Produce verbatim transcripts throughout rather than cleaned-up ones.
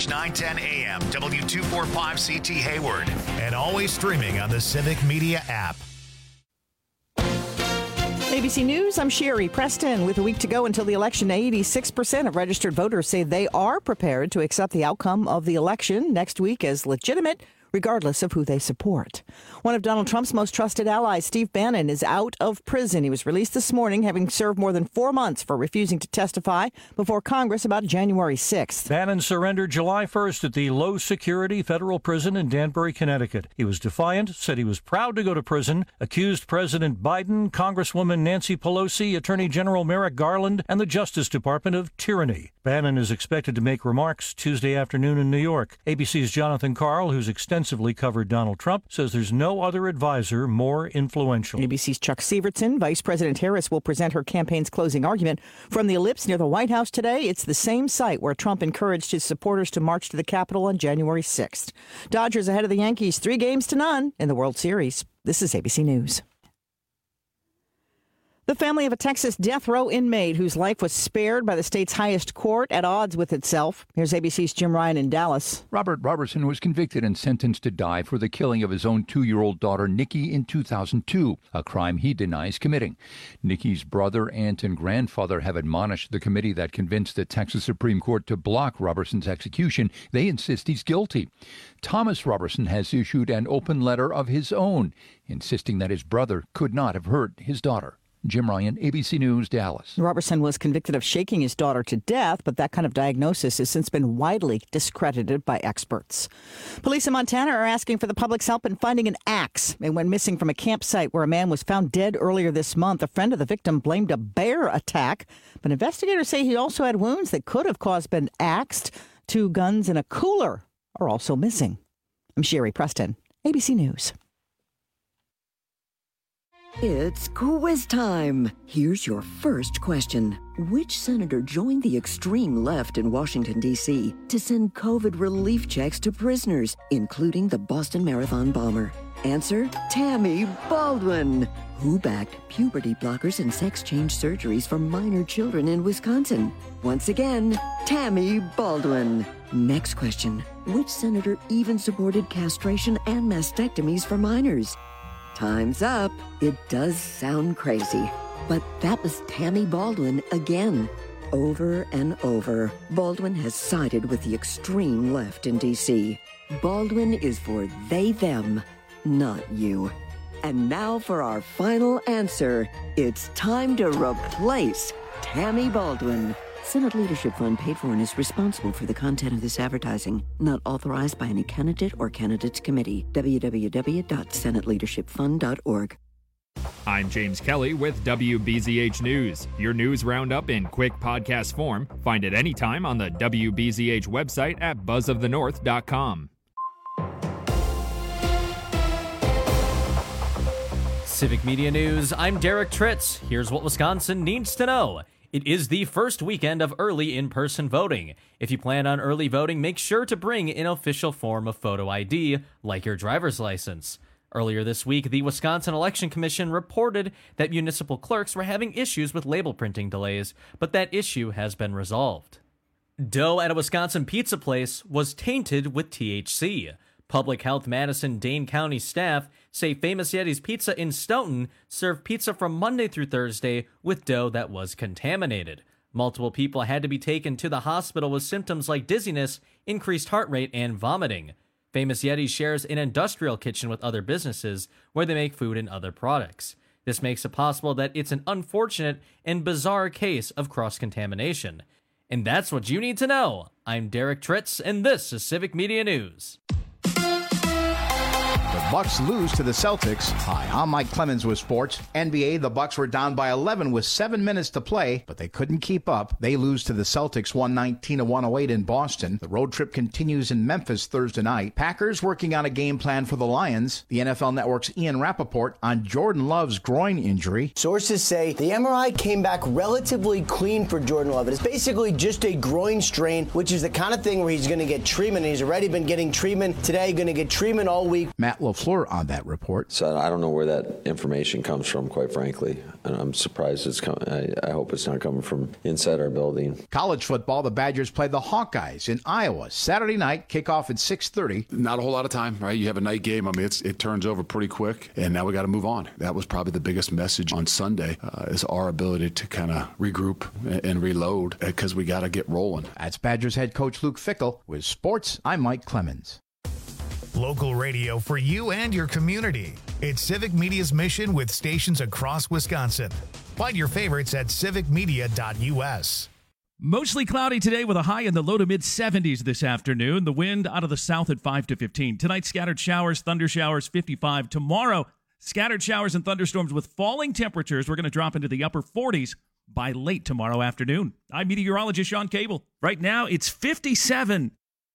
H nine ten A M, W two forty-five C T Hayward, and always streaming on the Civic Media app. A B C News, I'm Sherry Preston. With a week to go until the election, eighty-six percent of registered voters say they are prepared to accept the outcome of the election next week as legitimate, regardless of who they support. One of Donald Trump's most trusted allies, Steve Bannon, is out of prison. He was released this morning, having served more than four months for refusing to testify before Congress about January sixth. Bannon surrendered July first at the low-security federal prison in Danbury, Connecticut. He was defiant, said he was proud to go to prison, accused President Biden, Congresswoman Nancy Pelosi, Attorney General Merrick Garland, and the Justice Department of tyranny. Bannon is expected to make remarks Tuesday afternoon in New York. A B C's Jonathan Karl, who's extensively covered Donald Trump, says there's no other advisor more influential. A B C's Chuck Sievertson. Vice President Harris will present her campaign's closing argument from the Ellipse near the White House today. It's the same site where Trump encouraged his supporters to march to the Capitol on January sixth. Dodgers ahead of the Yankees, three games to none in the World Series. This is A B C News. The family of a Texas death row inmate whose life was spared by the state's highest court at odds with itself. Here's A B C's Jim Ryan in Dallas. Robert Robertson was convicted and sentenced to die for the killing of his own two-year-old daughter, Nikki, in two thousand two, a crime he denies committing. Nikki's brother, aunt, and grandfather have admonished the committee that convinced the Texas Supreme Court to block Robertson's execution. They insist he's guilty. Thomas Robertson has issued an open letter of his own, insisting that his brother could not have hurt his daughter. Jim Ryan, A B C News, Dallas. Robertson was convicted of shaking his daughter to death, but that kind of diagnosis has since been widely discredited by experts. Police in Montana are asking for the public's help in finding an axe. It went missing from a campsite where a man was found dead earlier this month. A friend of the victim blamed a bear attack, but investigators say he also had wounds that could have caused been axed. Two guns and a cooler are also missing. I'm Sherry Preston, A B C News. It's quiz time. Here's your first question. Which senator joined the extreme left in Washington, D C to send COVID relief checks to prisoners, including the Boston Marathon bomber? Answer, Tammy Baldwin. Who backed puberty blockers and sex change surgeries for minor children in Wisconsin? Once again, Tammy Baldwin. Next question. Which senator even supported castration and mastectomies for minors? Time's up. It does sound crazy, but that was Tammy Baldwin again. Over and over, Baldwin has sided with the extreme left in D C. Baldwin is for they, them, not you. And now for our final answer. It's time to replace Tammy Baldwin. Senate Leadership Fund paid for and is responsible for the content of this advertising. Not authorized by any candidate or candidates committee. w w w dot senate leadership fund dot org. I'm James Kelly with W B Z H News. Your news roundup in quick podcast form. Find it anytime on the W B Z H website at buzz of the north dot com. Civic Media News, I'm Derek Tritz. Here's what Wisconsin needs to know. It is the first weekend of early in-person voting. If you plan on early voting, make sure to bring an official form of photo I D, like your driver's license. Earlier this week, the Wisconsin Election Commission reported that municipal clerks were having issues with label printing delays, but that issue has been resolved. Dough at a Wisconsin pizza place was tainted with T H C. Public Health Madison Dane County staff say Famous Yeti's Pizza in Stoughton served pizza from Monday through Thursday with dough that was contaminated. Multiple people had to be taken to the hospital with symptoms like dizziness, increased heart rate, and vomiting. Famous Yeti shares an industrial kitchen with other businesses where they make food and other products. This makes it possible that it's an unfortunate and bizarre case of cross-contamination. And that's what you need to know. I'm Derek Tritz, and this is Civic Media News. The Bucks lose to the Celtics. Hi, I'm Mike Clemens with sports. N B A, the Bucks were down by eleven with seven minutes to play, but they couldn't keep up. They lose to the Celtics one nineteen to one oh eight in Boston. The road trip continues in Memphis Thursday night. Packers working on a game plan for the Lions. The N F L Network's Ian Rappaport on Jordan Love's groin injury. Sources say the M R I came back relatively clean for Jordan Love. It's basically just a groin strain, which is the kind of thing where he's going to get treatment. He's already been getting treatment today, going to get treatment all week. Matt LaFleur on that report. So I don't know where that information comes from, quite frankly. And I'm surprised it's coming. I, I hope it's not coming from inside our building. College football, the Badgers play the Hawkeyes in Iowa Saturday night, kickoff at six thirty. Not a whole lot of time, right? You have a night game. I mean, it's, it turns over pretty quick, and now we got to move on. That was probably the biggest message on Sunday, uh, is our ability to kind of regroup and, and reload, because we got to get rolling. That's Badgers head coach Luke Fickell. With sports, I'm Mike Clemens. Local radio for you and your community. It's Civic Media's mission with stations across Wisconsin. Find your favorites at civic media dot u s. Mostly cloudy today with a high in the low to mid seventies this afternoon. The wind out of the south at five to fifteen. Tonight, scattered showers, thunder showers, fifty-five. Tomorrow, scattered showers and thunderstorms with falling temperatures. We're going to drop into the upper forties by late tomorrow afternoon. I'm meteorologist Sean Cable. Right now, it's fifty-seven.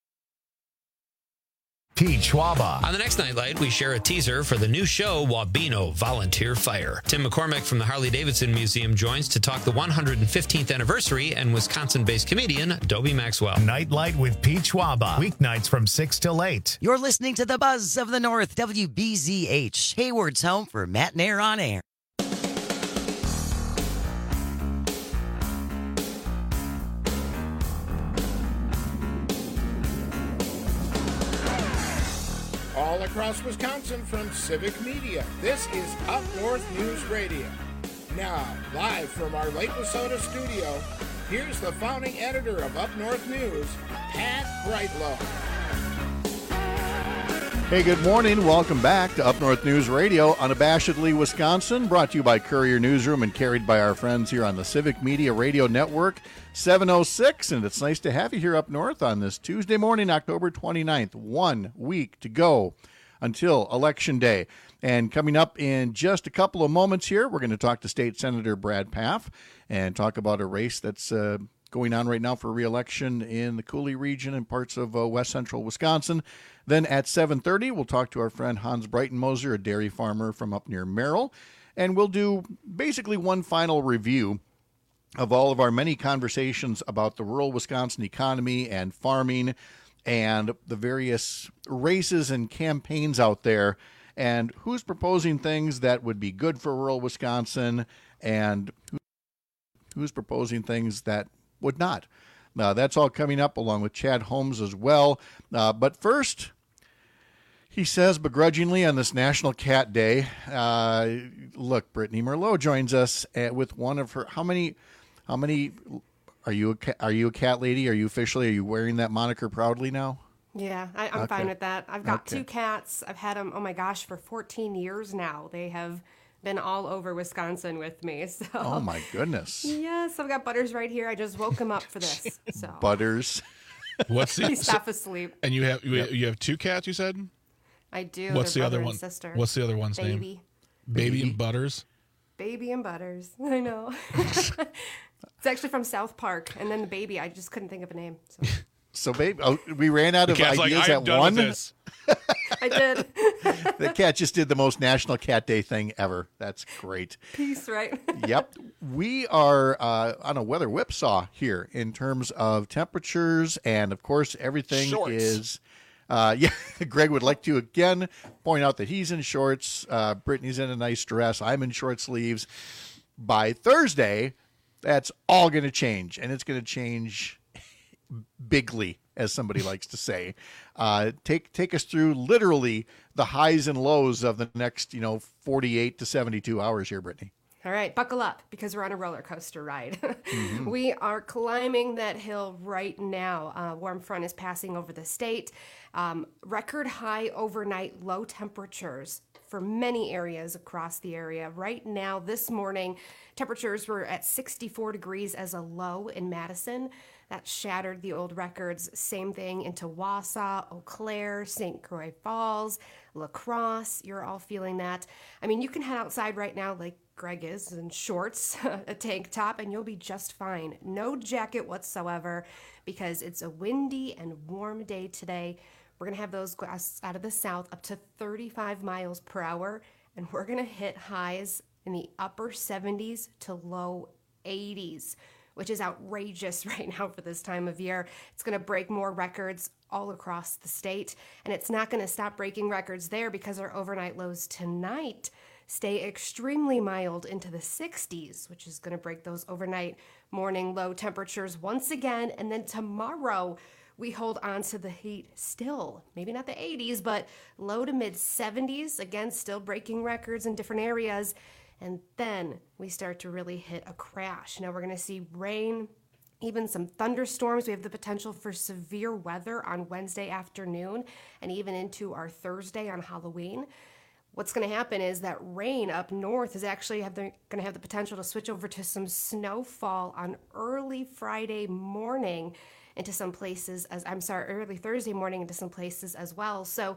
Pete Schwaba. On the next Nightlight, we share a teaser for the new show, Wabeno Volunteer Fire. Tim McCormick from the Harley-Davidson Museum joins to talk the one hundred fifteenth anniversary, and Wisconsin-based comedian Dobie Maxwell. Nightlight with Pete Schwaba. Weeknights from six till eight. You're listening to the Buzz of the North, W B Z H, Hayward's home for Matt and Air on Air. All across Wisconsin from Civic Media, this is Up North News Radio. Now, live from our Lake Wissota studio, here's the founding editor of Up North News, Pat Brightlow. Hey, good morning. Welcome back to Up North News Radio, unabashedly Wisconsin, brought to you by Courier Newsroom and carried by our friends here on the Civic Media Radio Network, seven oh six. And it's nice to have you here up north on this Tuesday morning, October twenty-ninth. One week to go until Election Day. And coming up in just a couple of moments here, we're going to talk to State Senator Brad Pfaff and talk about a race that's uh, going on right now for re-election in the Cooley region and parts of uh, west central Wisconsin. Then at seven thirty, we'll talk to our friend Hans Breitenmoser, a dairy farmer from up near Merrill, and we'll do basically one final review of all of our many conversations about the rural Wisconsin economy and farming and the various races and campaigns out there, and who's proposing things that would be good for rural Wisconsin and who's proposing things that would not. Uh, that's all coming up along with Chad Holmes as well. Uh, but first, he says begrudgingly on this National Cat Day, uh, look, Brittany Merlot joins us at, with one of her, how many, how many, are you, a, are you a cat lady? Are you officially, are you wearing that moniker proudly now? Yeah, I, I'm Okay. fine with that. I've got Okay. two cats. I've had them, oh my gosh, for fourteen years now. They have been all over Wisconsin with me. So. Oh my goodness. Yes, I've got Butters right here. I just woke him up for this. So Butters. What's the he's half asleep. And you have you, Yep. you have two cats, you said? I do. What's They're the other brother one? and sister. What's the other one's name? Baby. Baby Baby. and Butters. Baby and Butters. I know. It's actually from South Park, and then the baby. I just couldn't think of a name. So. So, babe, oh, we ran out The of cat's like, ideas I'm at done one. with this. I did. The cat just did the most National Cat Day thing ever. That's great. Peace, right? Yep. We are uh, on a weather whipsaw here in terms of temperatures, and of course, everything Shorts. is. Uh, yeah, Greg would like to again point out that he's in shorts. Uh, Brittany's in a nice dress. I'm in short sleeves. By Thursday, that's all going to change, and it's going to change bigly, as somebody likes to say. Uh, take take us through literally the highs and lows of the next, you know, forty-eight to seventy-two hours here, Brittany. All right, buckle up because we're on a roller coaster ride. Mm-hmm. We are climbing that hill right now. Uh, warm front is passing over the state. Um, record high overnight low temperatures for many areas across the area. Right now, this morning, temperatures were at sixty-four degrees as a low in Madison. That shattered the old records. Same thing into Wausau, Eau Claire, Saint Croix Falls, La Crosse. You're all feeling that. I mean, you can head outside right now like Greg is in shorts, a tank top, and you'll be just fine. No jacket whatsoever because it's a windy and warm day today. We're going to have those gusts out of the south up to thirty-five miles per hour, and we're going to hit highs in the upper seventies to low eighties. which is outrageous right now for this time of year. It's going to break more records all across the state, and it's not going to stop breaking records there because our overnight lows tonight stay extremely mild into the sixties, which is going to break those overnight morning low temperatures once again. And then tomorrow, we hold on to the heat still. Maybe not the eighties, but low to mid seventies. Again, still breaking records in different areas. And then we start to really hit a crash. Now we're going to see rain, even some thunderstorms. We have the potential for severe weather on Wednesday afternoon and even into our Thursday on Halloween. What's going to happen is that rain up north is actually have the, going to have the potential to switch over to some snowfall on early Friday morning into some places, as I'm sorry, early Thursday morning into some places as well. So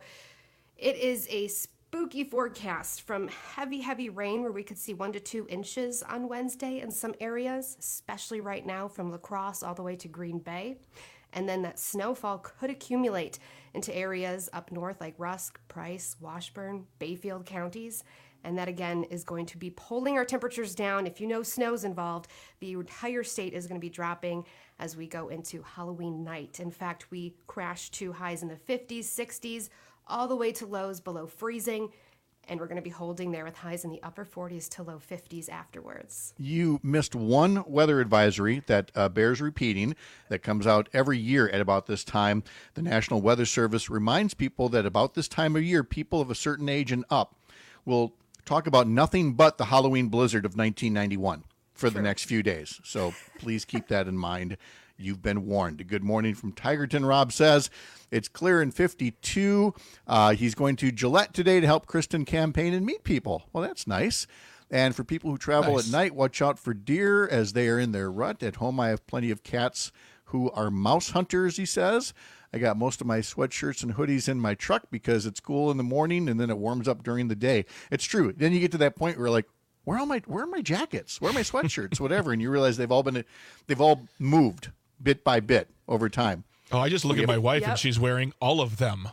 it is a spooky forecast from heavy, heavy rain where we could see one to two inches on Wednesday in some areas, especially right now from La Crosse all the way to Green Bay. And then that snowfall could accumulate into areas up north like Rusk, Price, Washburn, Bayfield counties. And that, again, is going to be pulling our temperatures down. If you know snow's involved, the entire state is going to be dropping as we go into Halloween night. In fact, we crashed to highs in the fifties, sixties, all the way to lows below freezing. And we're going to be holding there with highs in the upper forties to low fifties afterwards. You missed one weather advisory that uh, bears repeating that comes out every year at about this time. The National Weather Service reminds people that about this time of year, people of a certain age and up will talk about nothing but the Halloween blizzard of nineteen ninety-one for True. the next few days. So please keep that in mind. You've been warned. Good morning from Tigerton. Rob says it's clear in fifty-two. Uh, he's going to Gillette today to help Kristen campaign and meet people. Well, that's nice. And for people who travel nice. at night, watch out for deer as they are in their rut. At home, I have plenty of cats who are mouse hunters, he says. I got most of my sweatshirts and hoodies in my truck because it's cool in the morning and then it warms up during the day. It's true. Then you get to that point where you're like, where are my where are my jackets? Where are my sweatshirts? Whatever. And you realize they've all been they've all moved bit by bit over time. Oh, I just look at my wife yep. and she's wearing all of them.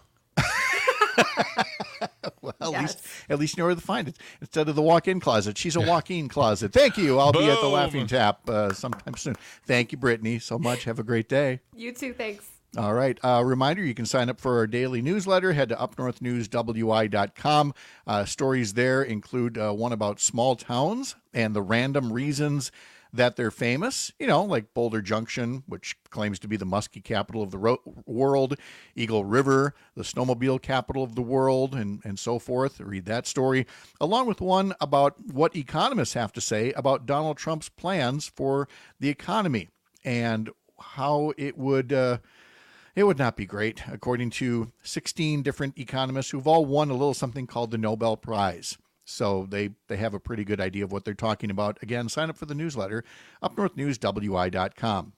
Well, at yes. least at least you know where to find it. Instead of the walk-in closet, she's a walk-in closet. Thank you. I'll Boom. be at the Laughing Tap uh, sometime soon. Thank you, Brittany, so much. Have a great day. You too. Thanks. All right. Uh, reminder, you can sign up for our daily newsletter. Head to up north news w i dot com. Uh, stories there include uh, one about small towns and the random reasons that they're famous, you know, like Boulder Junction, which claims to be the muskie capital of the ro- world, Eagle River, the snowmobile capital of the world, and, and so forth. Read that story, along with one about what economists have to say about Donald Trump's plans for the economy and how it would uh, it would not be great, according to sixteen different economists who've all won a little something called the Nobel Prize. So they, they have a pretty good idea of what they're talking about. Again, sign up for the newsletter, up north news w i dot com.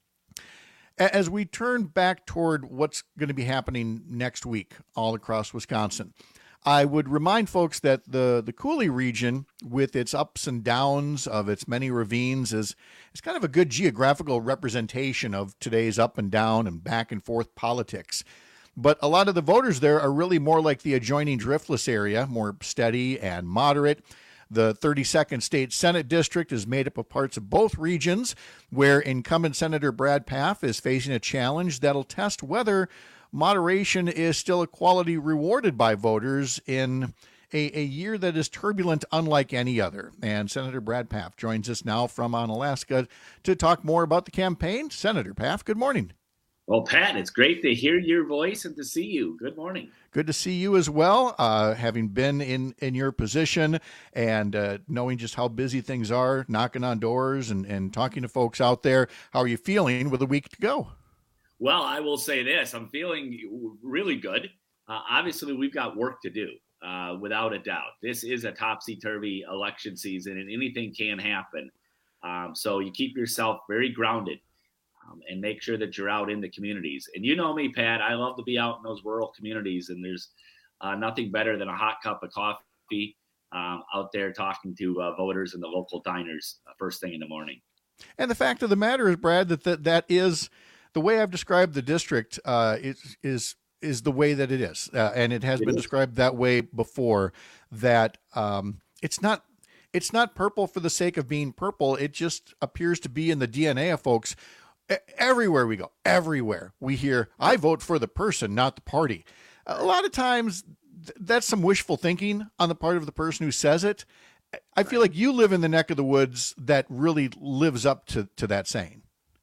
As we turn back toward what's going to be happening next week all across Wisconsin, I would remind folks that the, the Coulee region, with its ups and downs of its many ravines, is, is kind of a good geographical representation of today's up and down and back and forth politics. But a lot of the voters there are really more like the adjoining Driftless area, more steady and moderate. The thirty-second State Senate District is made up of parts of both regions, where incumbent Senator Brad Pfaff is facing a challenge that'll test whether moderation is still a quality rewarded by voters in a, a year that is turbulent unlike any other. And Senator Brad Pfaff joins us now from Onalaska to talk more about the campaign. Senator Pfaff, good morning. Well, Pat, it's great to hear your voice and to see you. Good morning. Good to see you as well, uh, having been in, in your position and uh, knowing just how busy things are, knocking on doors and, and talking to folks out there. How are you feeling with a week to go? Well, I will say this. I'm feeling really good. Uh, obviously, we've got work to do, uh, without a doubt. This is a topsy-turvy election season, and anything can happen. Um, so you keep yourself very grounded. Um, and make sure that you're out in the communities. And you know me, Pat, I love to be out in those rural communities, and there's uh, nothing better than a hot cup of coffee um, out there talking to uh, voters in the local diners uh, first thing in the morning. And the fact of the matter is, Brad, that that, that is the way I've described the district uh, is, is, is the way that it is. Uh, and it has it been is. described that way before, that um, it's not it's not purple for the sake of being purple. It just appears to be in the D N A of folks. Everywhere we go, everywhere we hear, I vote for the person, not the party. A lot of times th- that's some wishful thinking on the part of the person who says it. I feel like you live in the neck of the woods that really lives up to, to that saying.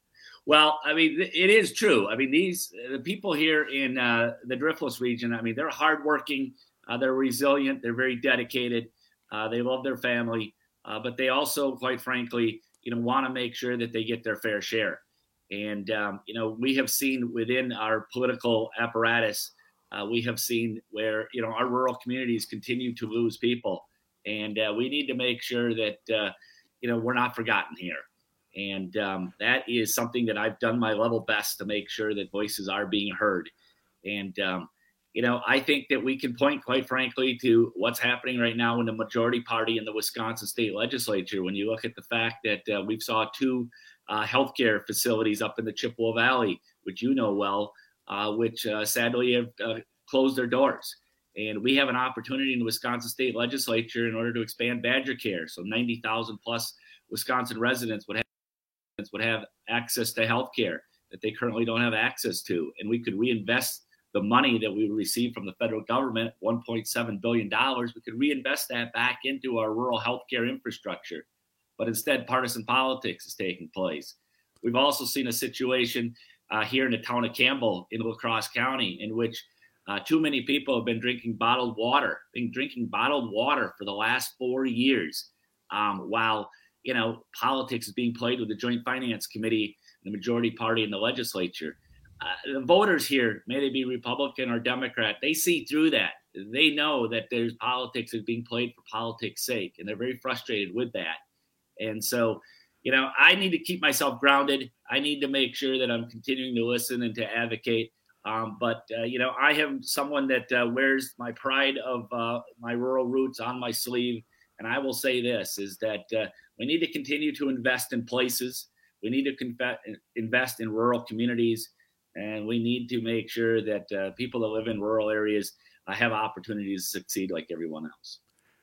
Well, I mean, it is true. I mean, these the people here in uh, the Driftless region, I mean, they're hardworking, uh, they're resilient, they're very dedicated, uh, they love their family, uh, but they also, quite frankly, you know, want to make sure that they get their fair share. And, um, you know, we have seen within our political apparatus, uh, we have seen where, you know, our rural communities continue to lose people. And uh, we need to make sure that, uh, you know, we're not forgotten here. And um, that is something that I've done my level best to make sure that voices are being heard. And, um, you know, I think that we can point, quite frankly, to what's happening right now in the majority party in the Wisconsin state legislature. When you look at the fact that uh, we've saw two uh, healthcare facilities up in the Chippewa Valley, which you know well, uh, which uh, sadly have uh, closed their doors. And we have an opportunity in the Wisconsin state legislature in order to expand Badger Care. So ninety thousand plus Wisconsin residents would have, would have access to health care that they currently don't have access to. And we could reinvest the money that we receive from the federal government, one point seven billion dollars. We could reinvest that back into our rural healthcare infrastructure. But instead, partisan politics is taking place. We've also seen a situation uh, here in the town of Campbell in La Crosse County in which Uh, too many people have been drinking bottled water, been drinking bottled water for the last four years, um, while, you know, politics is being played with the Joint Finance Committee, the majority party in the legislature. Uh, the voters here, may they be Republican or Democrat, they see through that. They know that there's politics that's being played for politics' sake, and they're very frustrated with that. And so, you know, I need to keep myself grounded. I need to make sure that I'm continuing to listen and to advocate. Um, but, uh, you know, I am someone that uh, wears my pride of uh, my rural roots on my sleeve. And I will say this, is that uh, we need to continue to invest in places. We need to conf- invest in rural communities. And we need to make sure that uh, people that live in rural areas uh, have opportunities to succeed like everyone else.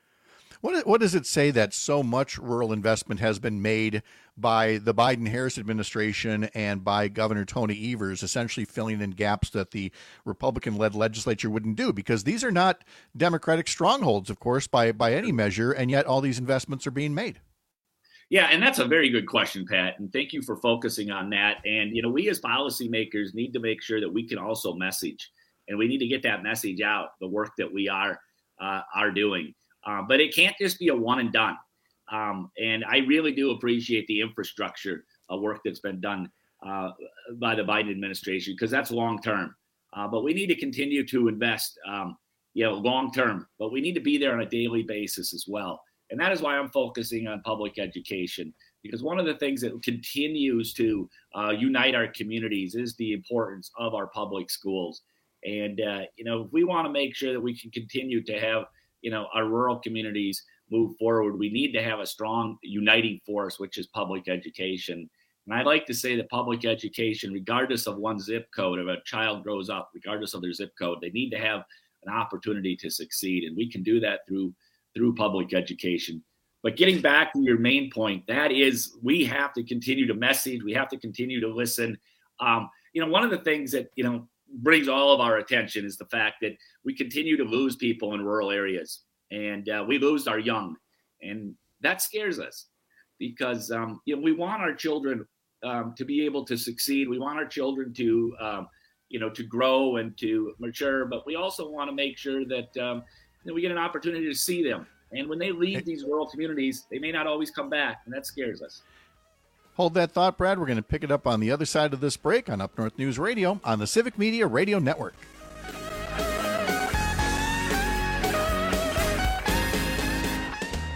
What what does it say that so much rural investment has been made by the Biden-Harris administration and by Governor Tony Evers, essentially filling in gaps that the Republican-led legislature wouldn't do? Because these are not Democratic strongholds, of course, by by any measure, and yet all these investments are being made. Yeah, and that's a very good question, Pat, and thank you for focusing on that. And, you know, we as policymakers need to make sure that we can also message, and we need to get that message out, the work that we are uh, are doing. Uh, but it can't just be a one and done. Um, and I really do appreciate the infrastructure uh, work that's been done uh, by the Biden administration, because that's long term. Uh, but we need to continue to invest, um, you know, long term. But we need to be there on a daily basis as well. And that is why I'm focusing on public education, because one of the things that continues to uh, unite our communities is the importance of our public schools. And, uh, you know, if we want to make sure that we can continue to have, you know, our rural communities move forward, we need to have a strong uniting force, which is public education. And I like to say that public education, regardless of one zip code, if a child grows up, regardless of their zip code, they need to have an opportunity to succeed. And we can do that through through public education. But getting back to your main point, that is, we have to continue to message. We have to continue to listen. Um, you know, one of the things that, you know, brings all of our attention is the fact that we continue to lose people in rural areas, and uh, we lose our young, and that scares us because um, you know, we want our children um, to be able to succeed. We want our children to um, you know to grow and to mature, but we also want to make sure that, um, that we get an opportunity to see them. And when they leave these rural communities, they may not always come back, and that scares us. Hold that thought, Brad. We're going to pick it up on the other side of this break on Up North News Radio on the Civic Media Radio Network.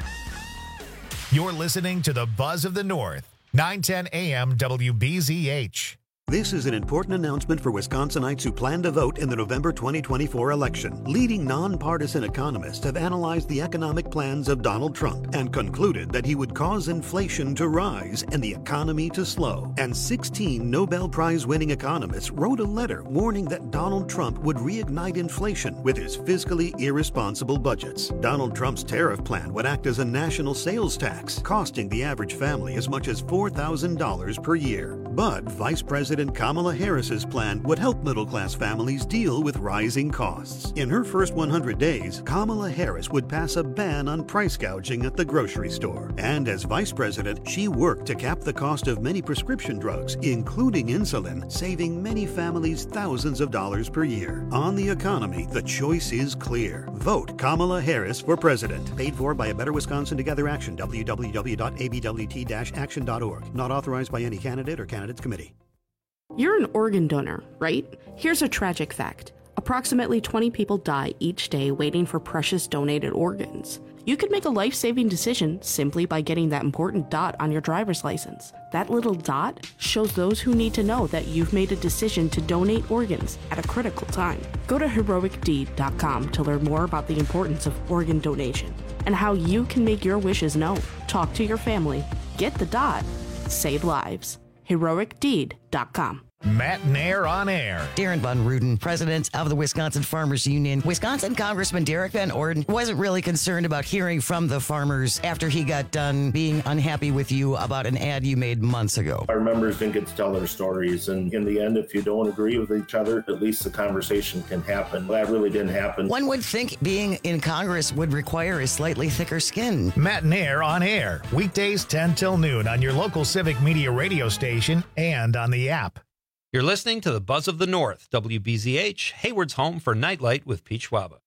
You're listening to the Buzz of the North, nine ten A M W B Z H. This is an important announcement for Wisconsinites who plan to vote in the November twenty twenty-four election. Leading nonpartisan economists have analyzed the economic plans of Donald Trump and concluded that he would cause inflation to rise and the economy to slow. And sixteen Nobel Prize-winning economists wrote a letter warning that Donald Trump would reignite inflation with his fiscally irresponsible budgets. Donald Trump's tariff plan would act as a national sales tax, costing the average family as much as four thousand dollars per year. But Vice President Kamala Harris's plan would help middle-class families deal with rising costs. In her first one hundred days, Kamala Harris would pass a ban on price gouging at the grocery store. And as vice president, she worked to cap the cost of many prescription drugs, including insulin, saving many families thousands of dollars per year. On the economy, the choice is clear. Vote Kamala Harris for president. Paid for by A Better Wisconsin Together Action, w w w dot a b w t dash action dot org. Not authorized by any candidate or candidates committee. You're an organ donor, right? Here's a tragic fact. Approximately twenty people die each day waiting for precious donated organs. You could make a life-saving decision simply by getting that important dot on your driver's license. That little dot shows those who need to know that you've made a decision to donate organs at a critical time. Go to heroic deed dot com to learn more about the importance of organ donation and how you can make your wishes known. Talk to your family. Get the dot. Save lives. heroic deed dot com. Matt Nair on air. Darren Von Ruden, president of the Wisconsin Farmers Union. Wisconsin Congressman Derek Van Orden wasn't really concerned about hearing from the farmers after he got done being unhappy with you about an ad you made months ago. Our members didn't get to tell their stories, and in the end, if you don't agree with each other, at least the conversation can happen. That really didn't happen. One would think being in Congress would require a slightly thicker skin. Matt Nair on air, weekdays ten till noon on your local Civic Media radio station and on the app. You're listening to the Buzz of the North, W B Z H, Hayward's home for Nightlight with Pete Schwaba.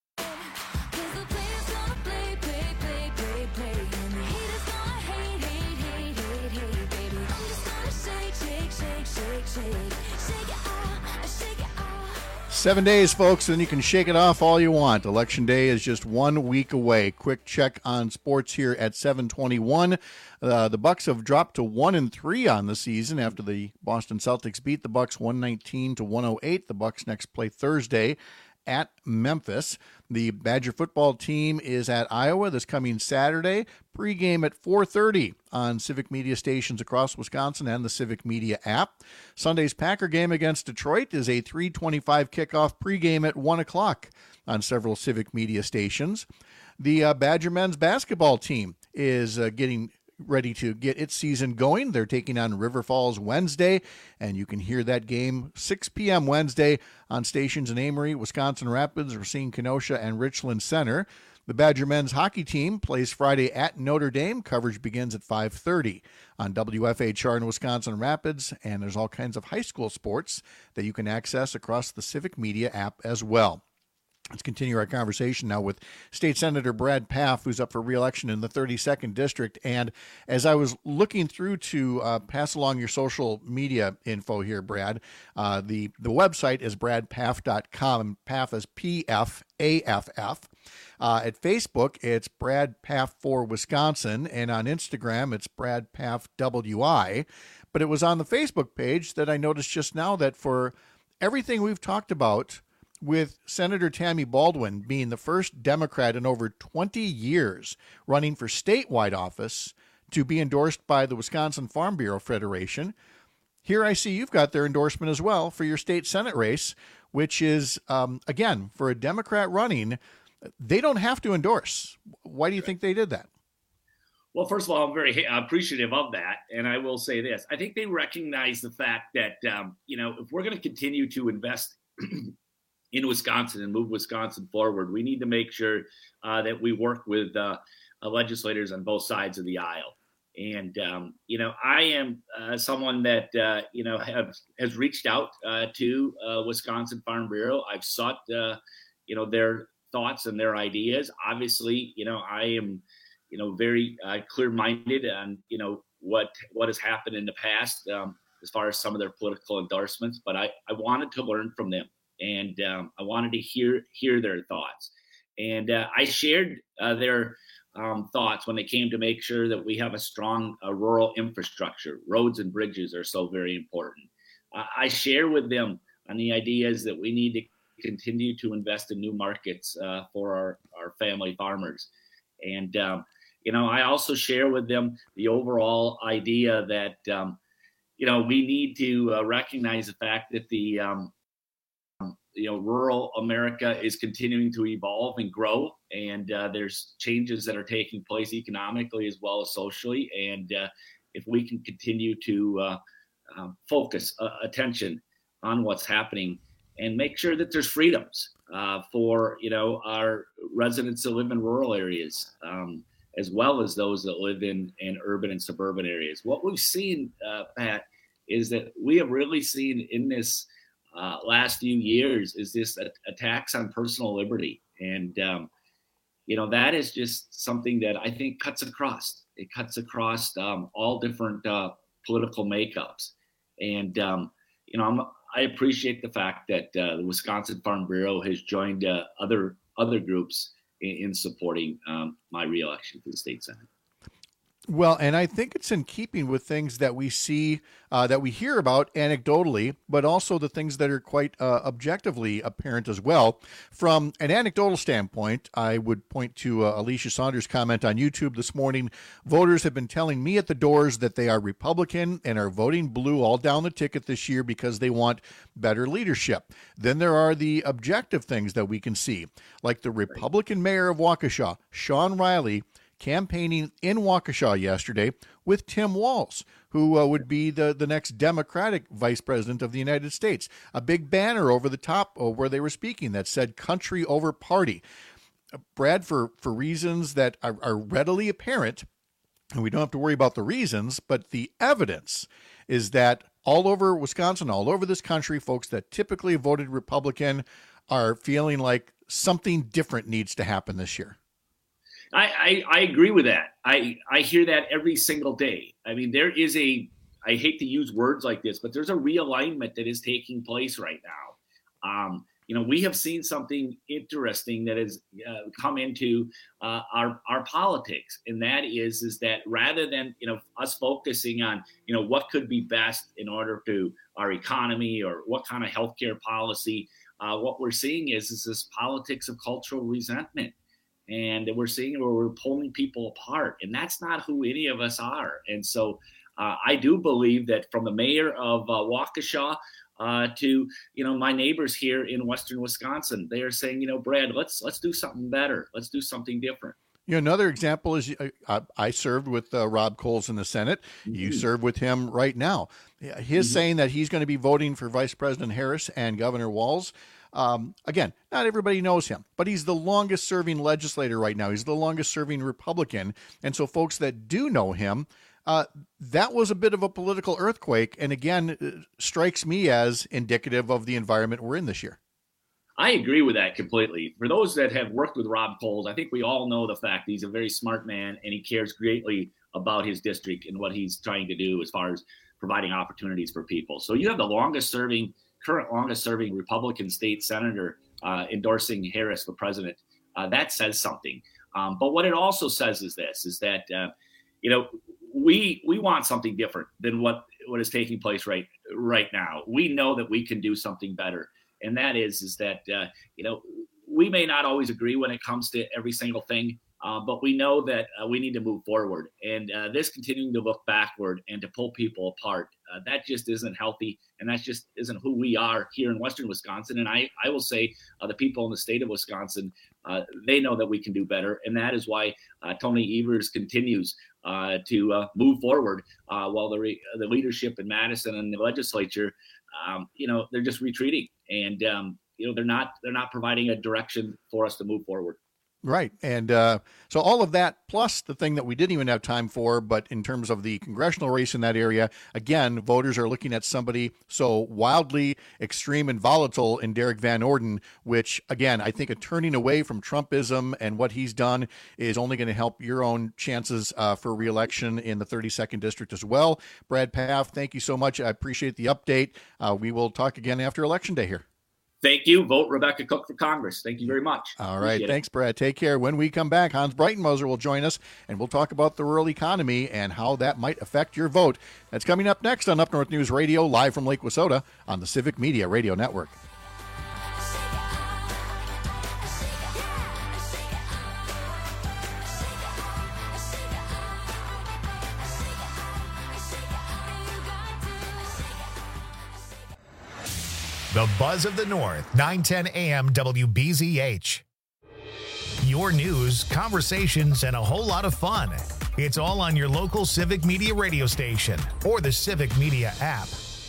Seven days, folks, and you can shake it off all you want. Election Day is just one week away. Quick check on sports here at seven twenty-one. Uh, the Bucks have dropped to one and three on the season after the Boston Celtics beat the Bucks one nineteen to one oh eight. The Bucks next play Thursday at Memphis. The Badger football team is at Iowa this coming Saturday. Pregame at four thirty on Civic Media stations across Wisconsin and the Civic Media app. Sunday's Packer game against Detroit is a three twenty-five kickoff. Pregame at one o'clock on several Civic Media stations. The uh, Badger men's basketball team is uh, getting ready to get its season going. They're taking on River Falls Wednesday, and you can hear that game six p.m. Wednesday on stations in Amory, Wisconsin Rapids, Racine, Kenosha, and Richland Center. The Badger men's hockey team plays Friday at Notre Dame. Coverage begins at five thirty on W F H R in Wisconsin Rapids, and there's all kinds of high school sports that you can access across the Civic Media app as well. Let's continue our conversation now with State Senator Brad Pfaff, who's up for re-election in the thirty-second District. And as I was looking through to uh, pass along your social media info here, Brad, uh, the, the website is brad pfaff dot com, and Pfaff is P F A F F. Uh, at Facebook, it's Brad Pfaff for Wisconsin, and on Instagram, it's Brad Pfaff W I. But it was on the Facebook page that I noticed just now that for everything we've talked about, with Senator Tammy Baldwin being the first Democrat in over twenty years running for statewide office to be endorsed by the Wisconsin Farm Bureau Federation, here I see you've got their endorsement as well for your state Senate race, which is, um, again, for a Democrat running, they don't have to endorse. Why do you think they did that? Well, first of all, I'm very appreciative of that. And I will say this. I think they recognize the fact that, um, you know, if we're going to continue to invest in Wisconsin and move Wisconsin forward, we need to make sure uh, that we work with uh, uh, legislators on both sides of the aisle. And, um, you know, I am uh, someone that, uh, you know, have, has reached out uh, to uh, Wisconsin Farm Bureau. I've sought, uh, you know, their thoughts and their ideas. Obviously, you know, I am, you know, very uh, clear-minded on, you know, what, what has happened in the past um, as far as some of their political endorsements, but I, I wanted to learn from them. And um, I wanted to hear hear their thoughts. And uh, I shared uh, their um, thoughts when they came to make sure that we have a strong uh, rural infrastructure. Roads and bridges are so very important. I share with them on the ideas that we need to continue to invest in new markets uh, for our, our family farmers. And, um, you know, I also share with them the overall idea that, um, you know, we need to uh, recognize the fact that the, um, you know, rural America is continuing to evolve and grow. And uh, there's changes that are taking place economically as well as socially. And uh, if we can continue to uh, uh, focus uh, attention on what's happening and make sure that there's freedoms uh, for, you know, our residents that live in rural areas, um, as well as those that live in, in urban and suburban areas. What we've seen, uh, Pat, is that we have really seen in this uh, last few years is this uh, attacks on personal liberty. And, um, you know, that is just something that I think cuts across. It cuts across um, all different uh, political makeups. And, um, you know, I'm, I appreciate the fact that uh, the Wisconsin Farm Bureau has joined uh, other other groups in, in supporting um, my reelection to the state Senate. Well, and I think it's in keeping with things that we see, uh, that we hear about anecdotally, but also the things that are quite uh, objectively apparent as well. From an anecdotal standpoint, I would point to uh, Alicia Saunders' comment on YouTube this morning. Voters have been telling me at the doors that they are Republican and are voting blue all down the ticket this year because they want better leadership. Then there are the objective things that we can see, like the Republican mayor of Waukesha, Sean Riley, campaigning in Waukesha yesterday with Tim Walz, who uh, would be the, the next Democratic vice president of the United States. A big banner over the top uh, where they were speaking that said country over party. Uh, Brad, for, for reasons that are, are readily apparent, and we don't have to worry about the reasons, but the evidence is that all over Wisconsin, all over this country, folks that typically voted Republican are feeling like something different needs to happen this year. I, I, I agree with that. I, I hear that every single day. I mean, there is a, I hate to use words like this, but there's a realignment that is taking place right now. Um, you know, we have seen something interesting that has uh, come into uh, our our politics, and that is is that rather than, you know, us focusing on, you know, what could be best in order to our economy or what kind of healthcare policy, uh, what we're seeing is is this politics of cultural resentment. And we're seeing where we're pulling people apart, and that's not who any of us are. And so uh, I do believe that from the mayor of uh, Waukesha uh, to, you know, my neighbors here in Western Wisconsin, they are saying, you know, Brad, let's let's do something better. Let's do something different. You know, another example is uh, I served with uh, Rob Coles in the Senate. Mm-hmm. You serve with him right now. His mm-hmm. saying that he's going to be voting for Vice President Harris and Governor Walz. Um, again, not everybody knows him, but he's the longest serving legislator right now. He's the longest serving Republican. And so folks that do know him, uh, that was a bit of a political earthquake. And again, strikes me as indicative of the environment we're in this year. I agree with that completely. For those that have worked with Rob Coles, I think we all know the fact he's a very smart man and he cares greatly about his district and what he's trying to do as far as providing opportunities for people. So you have the longest serving current longest serving Republican state senator uh, endorsing Harris for president. Uh, that says something. Um, but what it also says is this, is that, uh, you know, we we want something different than what, what is taking place right right now. We know that we can do something better. And that is, is that, uh, you know, we may not always agree when it comes to every single thing, uh, but we know that uh, we need to move forward. And uh, this continuing to look backward and to pull people apart, uh, that just isn't healthy. And that just isn't who we are here in Western Wisconsin. And I, I will say uh, the people in the state of Wisconsin, uh, they know that we can do better. And that is why uh, Tony Evers continues uh, to uh, move forward uh, while the, re- the leadership in Madison and the legislature, um, you know, they're just retreating. And, um, you know, they're not they're not providing a direction for us to move forward. Right. And uh, so all of that, plus the thing that we didn't even have time for, but in terms of the congressional race in that area, again, voters are looking at somebody so wildly extreme and volatile in Derek Van Orden, which, again, I think a turning away from Trumpism and what he's done is only going to help your own chances uh, for reelection in the thirty-second district as well. Brad Pfaff, thank you so much. I appreciate the update. Uh, we will talk again after Election Day here. Thank you. Vote Rebecca Cook for Congress. Thank you very much. All right. Appreciate Thanks, it. Brad. Take care. When we come back, Hans Breitenmoser will join us, and we'll talk about the rural economy and how that might affect your vote. That's coming up next on Up North News Radio, live from Lake Wissota on the Civic Media Radio Network. The Buzz of the North, nine ten a.m. W B Z H. Your news, conversations, and a whole lot of fun. It's all on your local Civic Media radio station or the Civic Media app.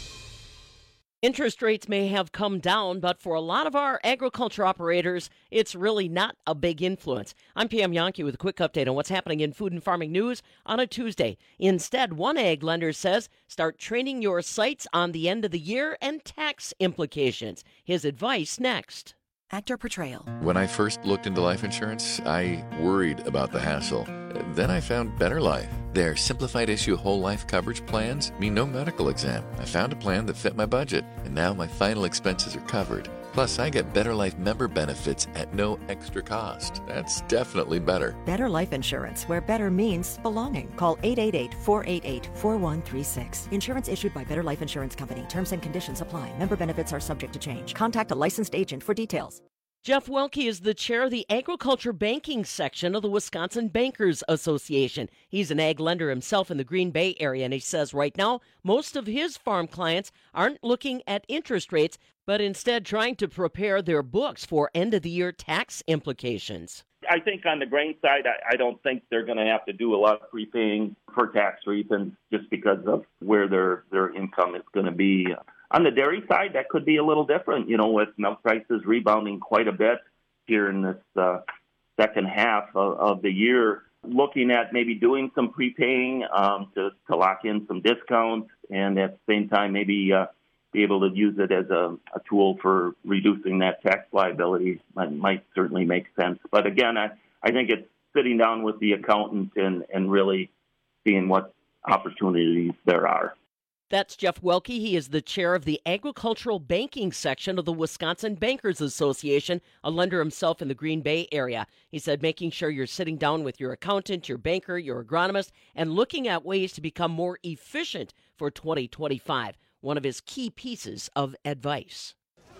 Interest rates may have come down, but for a lot of our agriculture operators, it's really not a big influence. I'm P M Yankee with a quick update on what's happening in food and farming news on a Tuesday. Instead, one ag lender says start training your sites on the end of the year and tax implications. His advice next. Actor portrayal. When I first looked into life insurance, I worried about the hassle. Then I found Better Life. Their simplified issue whole life coverage plans mean no medical exam. I found a plan that fit my budget, and now my final expenses are covered. Plus, I get Better Life member benefits at no extra cost. That's definitely better. Better Life Insurance, where better means belonging. Call eight eight eight, four eight eight, four one three six. Insurance issued by Better Life Insurance Company. Terms and conditions apply. Member benefits are subject to change. Contact a licensed agent for details. Jeff Welke is the chair of the agriculture banking section of the Wisconsin Bankers Association. He's an ag lender himself in the Green Bay area, and he says right now most of his farm clients aren't looking at interest rates, but instead trying to prepare their books for end-of-the-year tax implications. I think on the grain side, I, I don't think they're going to have to do a lot of prepaying for tax reasons just because of where their, their income is going to be. On the dairy side, that could be a little different, you know, with milk prices rebounding quite a bit here in this uh, second half of, of the year. Looking at maybe doing some prepaying um, to, to lock in some discounts and at the same time maybe uh, be able to use it as a, a tool for reducing that tax liability might, might certainly make sense. But again, I, I think it's sitting down with the accountant and, and really seeing what opportunities there are. That's Jeff Welke. He is the chair of the agricultural banking section of the Wisconsin Bankers Association, a lender himself in the Green Bay area. He said making sure you're sitting down with your accountant, your banker, your agronomist, and looking at ways to become more efficient for twenty twenty-five. One of his key pieces of advice.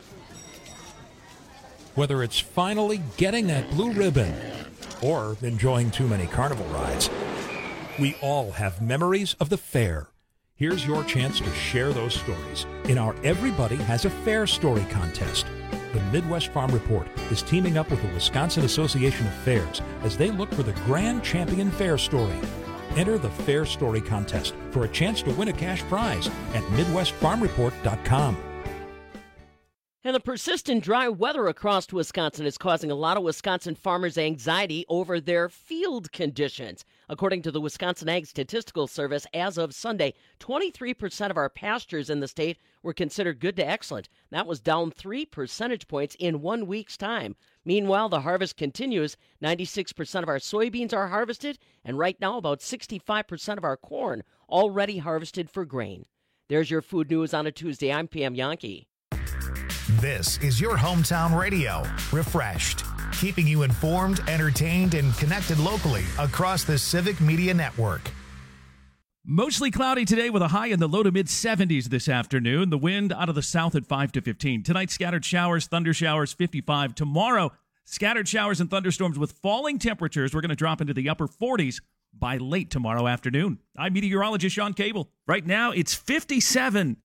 Whether it's finally getting that blue ribbon or enjoying too many carnival rides, we all have memories of the fair. Here's your chance to share those stories in our Everybody Has a Fair Story contest. The Midwest Farm Report is teaming up with the Wisconsin Association of Fairs as they look for the grand champion fair story. Enter the Fair Story contest for a chance to win a cash prize at midwest farm report dot com. And the persistent dry weather across Wisconsin is causing a lot of Wisconsin farmers anxiety over their field conditions. According to the Wisconsin Ag Statistical Service, as of Sunday, twenty-three percent of our pastures in the state were considered good to excellent. That was down three percentage points in one week's time. Meanwhile, the harvest continues. ninety-six percent of our soybeans are harvested, and right now about sixty-five percent of our corn already harvested for grain. There's your food news on a Tuesday. I'm P M Yankee. This is your hometown radio, Refreshed, keeping you informed, entertained, and connected locally across the Civic Media Network. Mostly cloudy today with a high in the low to mid seventies this afternoon. The wind out of the south at five to fifteen. Tonight, scattered showers, thunder showers, fifty-five. Tomorrow, scattered showers and thunderstorms with falling temperatures. We're going to drop into the upper forties by late tomorrow afternoon. I'm meteorologist Sean Cable. Right now, it's fifty-seven.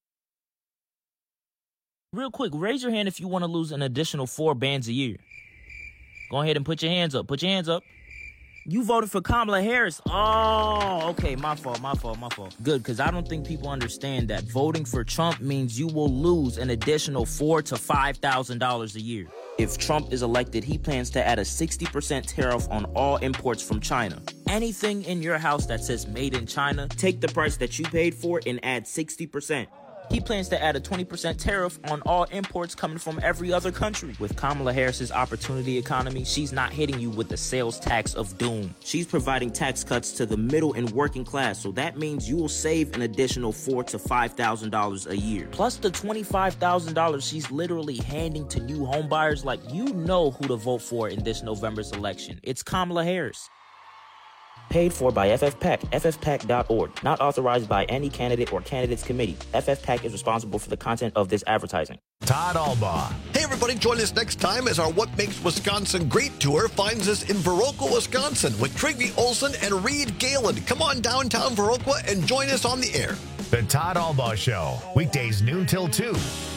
Real quick, raise your hand if you want to lose an additional four bands a year. Go ahead and put your hands up. Put your hands up. You voted for Kamala Harris. Oh, okay. My fault, my fault, my fault. Good, because I don't think people understand that voting for Trump means you will lose an additional four thousand to five thousand dollars a year. If Trump is elected, he plans to add a sixty percent tariff on all imports from China. Anything in your house that says made in China, take the price that you paid for and add sixty percent. He plans to add a twenty percent tariff on all imports coming from every other country. With Kamala Harris's opportunity economy, she's not hitting you with the sales tax of doom. She's providing tax cuts to the middle and working class, so that means you will save an additional four to five thousand dollars a year. Plus the twenty-five thousand dollars she's literally handing to new homebuyers. Like, you know who to vote for in this November's election. It's Kamala Harris. Paid for by F F PAC, F F PAC dot org. Not authorized by any candidate or candidates committee. F F PAC is responsible for the content of this advertising. Todd Albaugh. Hey, everybody, join us next time as our What Makes Wisconsin Great tour finds us in Viroqua, Wisconsin with Trygve Olsen and Reed Galen. Come on downtown Viroqua and join us on the air. The Todd Albaugh Show, weekdays noon till two.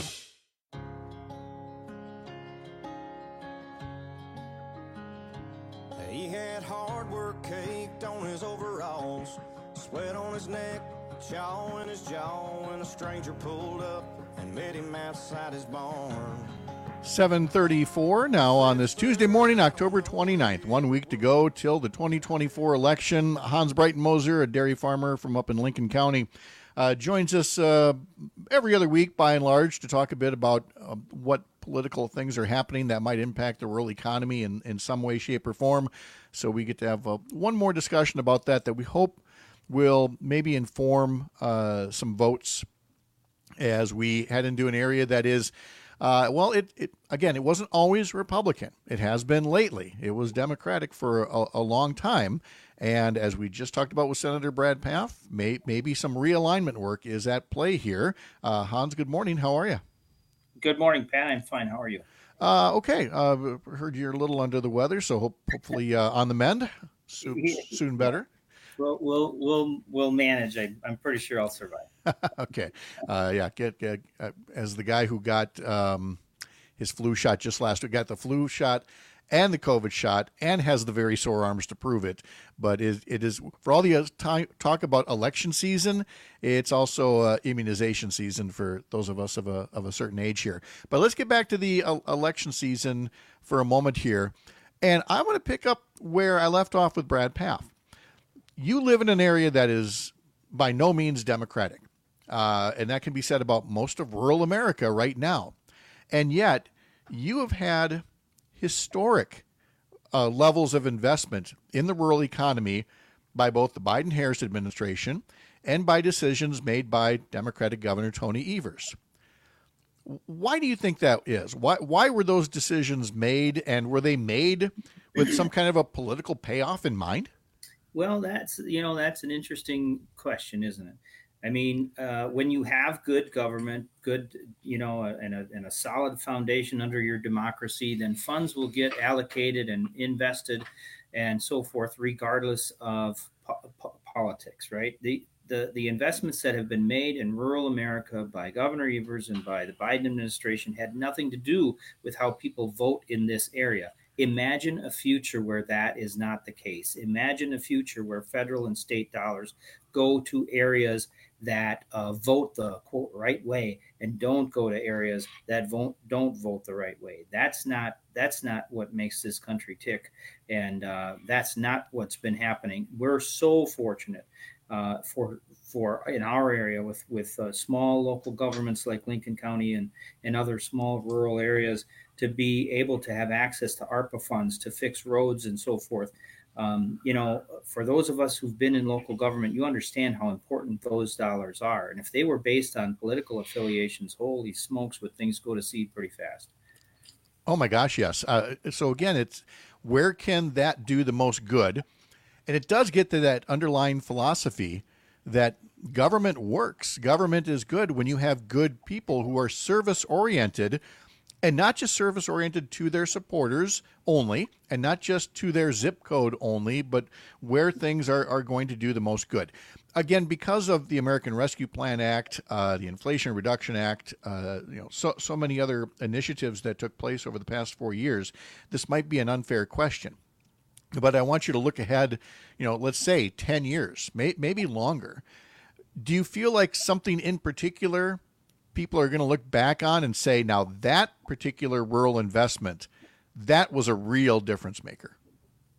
He had hard work caked on his overalls, sweat on his neck, chaw in his jaw, when a stranger pulled up and met him outside his barn. seven thirty-four now on this Tuesday morning, October twenty-ninth. One week to go till the twenty twenty-four election. Hans Breitenmoser, a dairy farmer from up in Lincoln County, uh, joins us uh, every other week by and large to talk a bit about uh, what political things are happening that might impact the rural economy in, in some way, shape, or form. So we get to have uh, one more discussion about that that we hope will maybe inform uh, some votes as we head into an area that is, uh, well, it, it again, it wasn't always Republican. It has been lately. It was Democratic for a, a long time. And as we just talked about with Senator Brad Pfaff, may, maybe some realignment work is at play here. Uh, Hans, good morning. How are you? Good morning, Pat. I'm fine. How are you? Uh, okay. Uh, heard you're a little under the weather, so hope, hopefully uh, on the mend. Soon, soon better. We'll we'll we'll we'll manage. I, I'm pretty sure I'll survive. Okay. Uh, yeah. Get, get uh, as the guy who got um, his flu shot just last week, got the flu shot and the COVID shot, and has the very sore arms to prove it. But it, it is, for all the time, talk about election season, it's also uh, immunization season for those of us of a of a certain age here. But let's get back to the uh, election season for a moment here, and I want to pick up where I left off with Brad Pfaff. You live in an area that is by no means Democratic, uh, and that can be said about most of rural America right now. And yet, you have had historic uh, levels of investment in the rural economy by both the Biden-Harris administration and by decisions made by Democratic Governor Tony Evers. Why do you think that is? Why why were those decisions made, and were they made with some kind of a political payoff in mind? Well, that's, you know, that's an interesting question, isn't it? I mean, uh, when you have good government, good, you know, and a, and a solid foundation under your democracy, then funds will get allocated and invested and so forth, regardless of po- po- politics, right? The, the the investments that have been made in rural America by Governor Evers and by the Biden administration had nothing to do with how people vote in this area. Imagine a future where that is not the case. Imagine a future where federal and state dollars go to areas that uh, vote the quote right way and don't go to areas that vote, don't vote the right way. That's not that's not what makes this country tick, and uh, that's not what's been happening. We're so fortunate uh, for for in our area with with uh, small local governments like Lincoln County and and other small rural areas to be able to have access to ARPA funds to fix roads and so forth. Um, you know, for those of us who've been in local government, you understand how important those dollars are. And if they were based on political affiliations, holy smokes, would things go to seed pretty fast. Oh, my gosh, yes. Uh, so, again, it's where can that do the most good? And it does get to that underlying philosophy that government works. Government is good when you have good people who are service-oriented, and not just service-oriented to their supporters only, and not just to their zip code only, but where things are, are going to do the most good. Again, because of the American Rescue Plan Act, uh, the Inflation Reduction Act, uh, you know, so so many other initiatives that took place over the past four years, this might be an unfair question. But I want you to look ahead, you know, let's say ten years, may, maybe longer. Do you feel like something in particular people are going to look back on and say, now that particular rural investment, that was a real difference maker?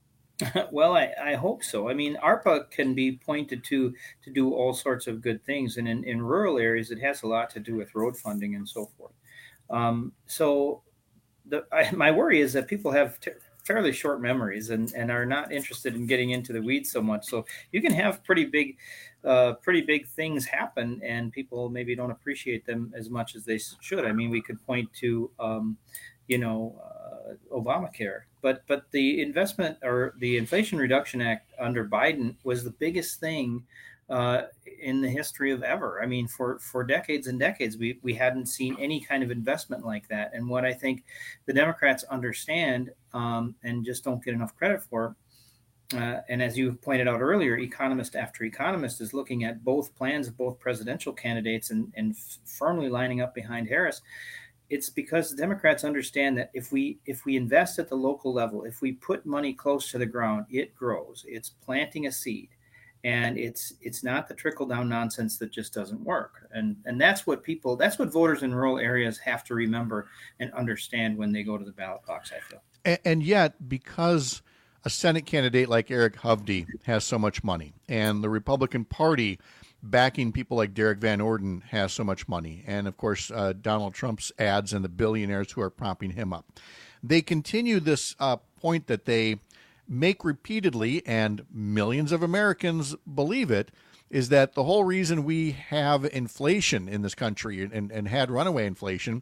Well, I, I hope so. I mean, ARPA can be pointed to to do all sorts of good things, and in, in rural areas, it has a lot to do with road funding and so forth. Um, so, the I, my worry is that people have t- fairly short memories and, and are not interested in getting into the weeds so much. So you can have pretty big, uh, pretty big things happen, and people maybe don't appreciate them as much as they should. I mean, we could point to, um, you know, uh, Obamacare, but but the investment or the Inflation Reduction Act under Biden was the biggest thing uh, in the history of ever. I mean, for, for decades and decades, we, we hadn't seen any kind of investment like that. And what I think the Democrats understand um, and just don't get enough credit for, uh, and as you pointed out earlier, economist after economist is looking at both plans of both presidential candidates and, and f- firmly lining up behind Harris. It's because the Democrats understand that if we if we invest at the local level, if we put money close to the ground, it grows. It's planting a seed. And it's it's not the trickle down nonsense that just doesn't work. And and that's what people, that's what voters in rural areas have to remember and understand when they go to the ballot box, I feel. And, and yet, because a Senate candidate like Eric Hovde has so much money, and the Republican Party backing people like Derek Van Orden has so much money, and of course, uh, Donald Trump's ads and the billionaires who are propping him up, they continue this uh, point that they make repeatedly, and millions of Americans believe it, is that the whole reason we have inflation in this country and, and had runaway inflation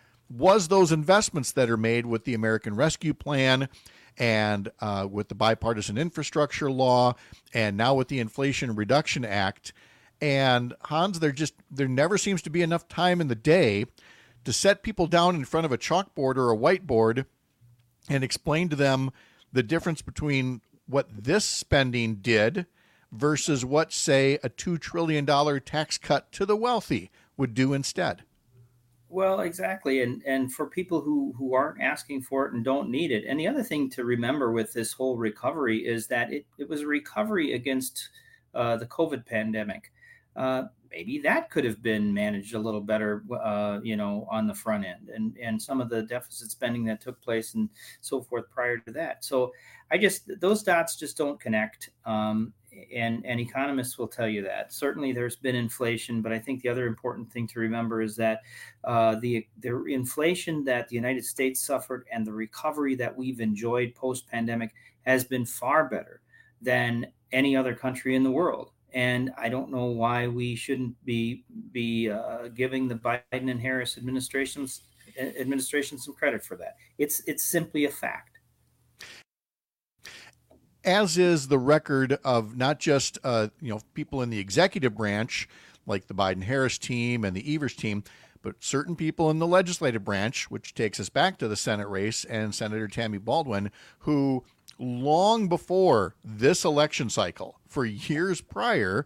was those investments that are made with the American Rescue Plan and uh, with the bipartisan infrastructure law and now with the Inflation Reduction Act. And Hans, there just there never seems to be enough time in the day to set people down in front of a chalkboard or a whiteboard and explain to them the difference between what this spending did versus what, say, a two trillion dollars tax cut to the wealthy would do instead. Well, exactly. And and for people who, who aren't asking for it and don't need it. And the other thing to remember with this whole recovery is that it, it was a recovery against uh, the COVID pandemic. Uh, maybe that could have been managed a little better, uh, you know, on the front end and, and some of the deficit spending that took place and so forth prior to that. So I just, those dots just don't connect. Um, and, and economists will tell you that. Certainly there's been inflation, but I think the other important thing to remember is that uh, the, the inflation that the United States suffered and the recovery that we've enjoyed post-pandemic has been far better than any other country in the world. And I don't know why we shouldn't be be uh, giving the Biden and Harris administrations administration some credit for that. It's it's simply a fact. As is the record of not just uh, you know people in the executive branch like the Biden-Harris team and the Evers team, but certain people in the legislative branch, which takes us back to the Senate race and Senator Tammy Baldwin, who long before this election cycle, for years prior,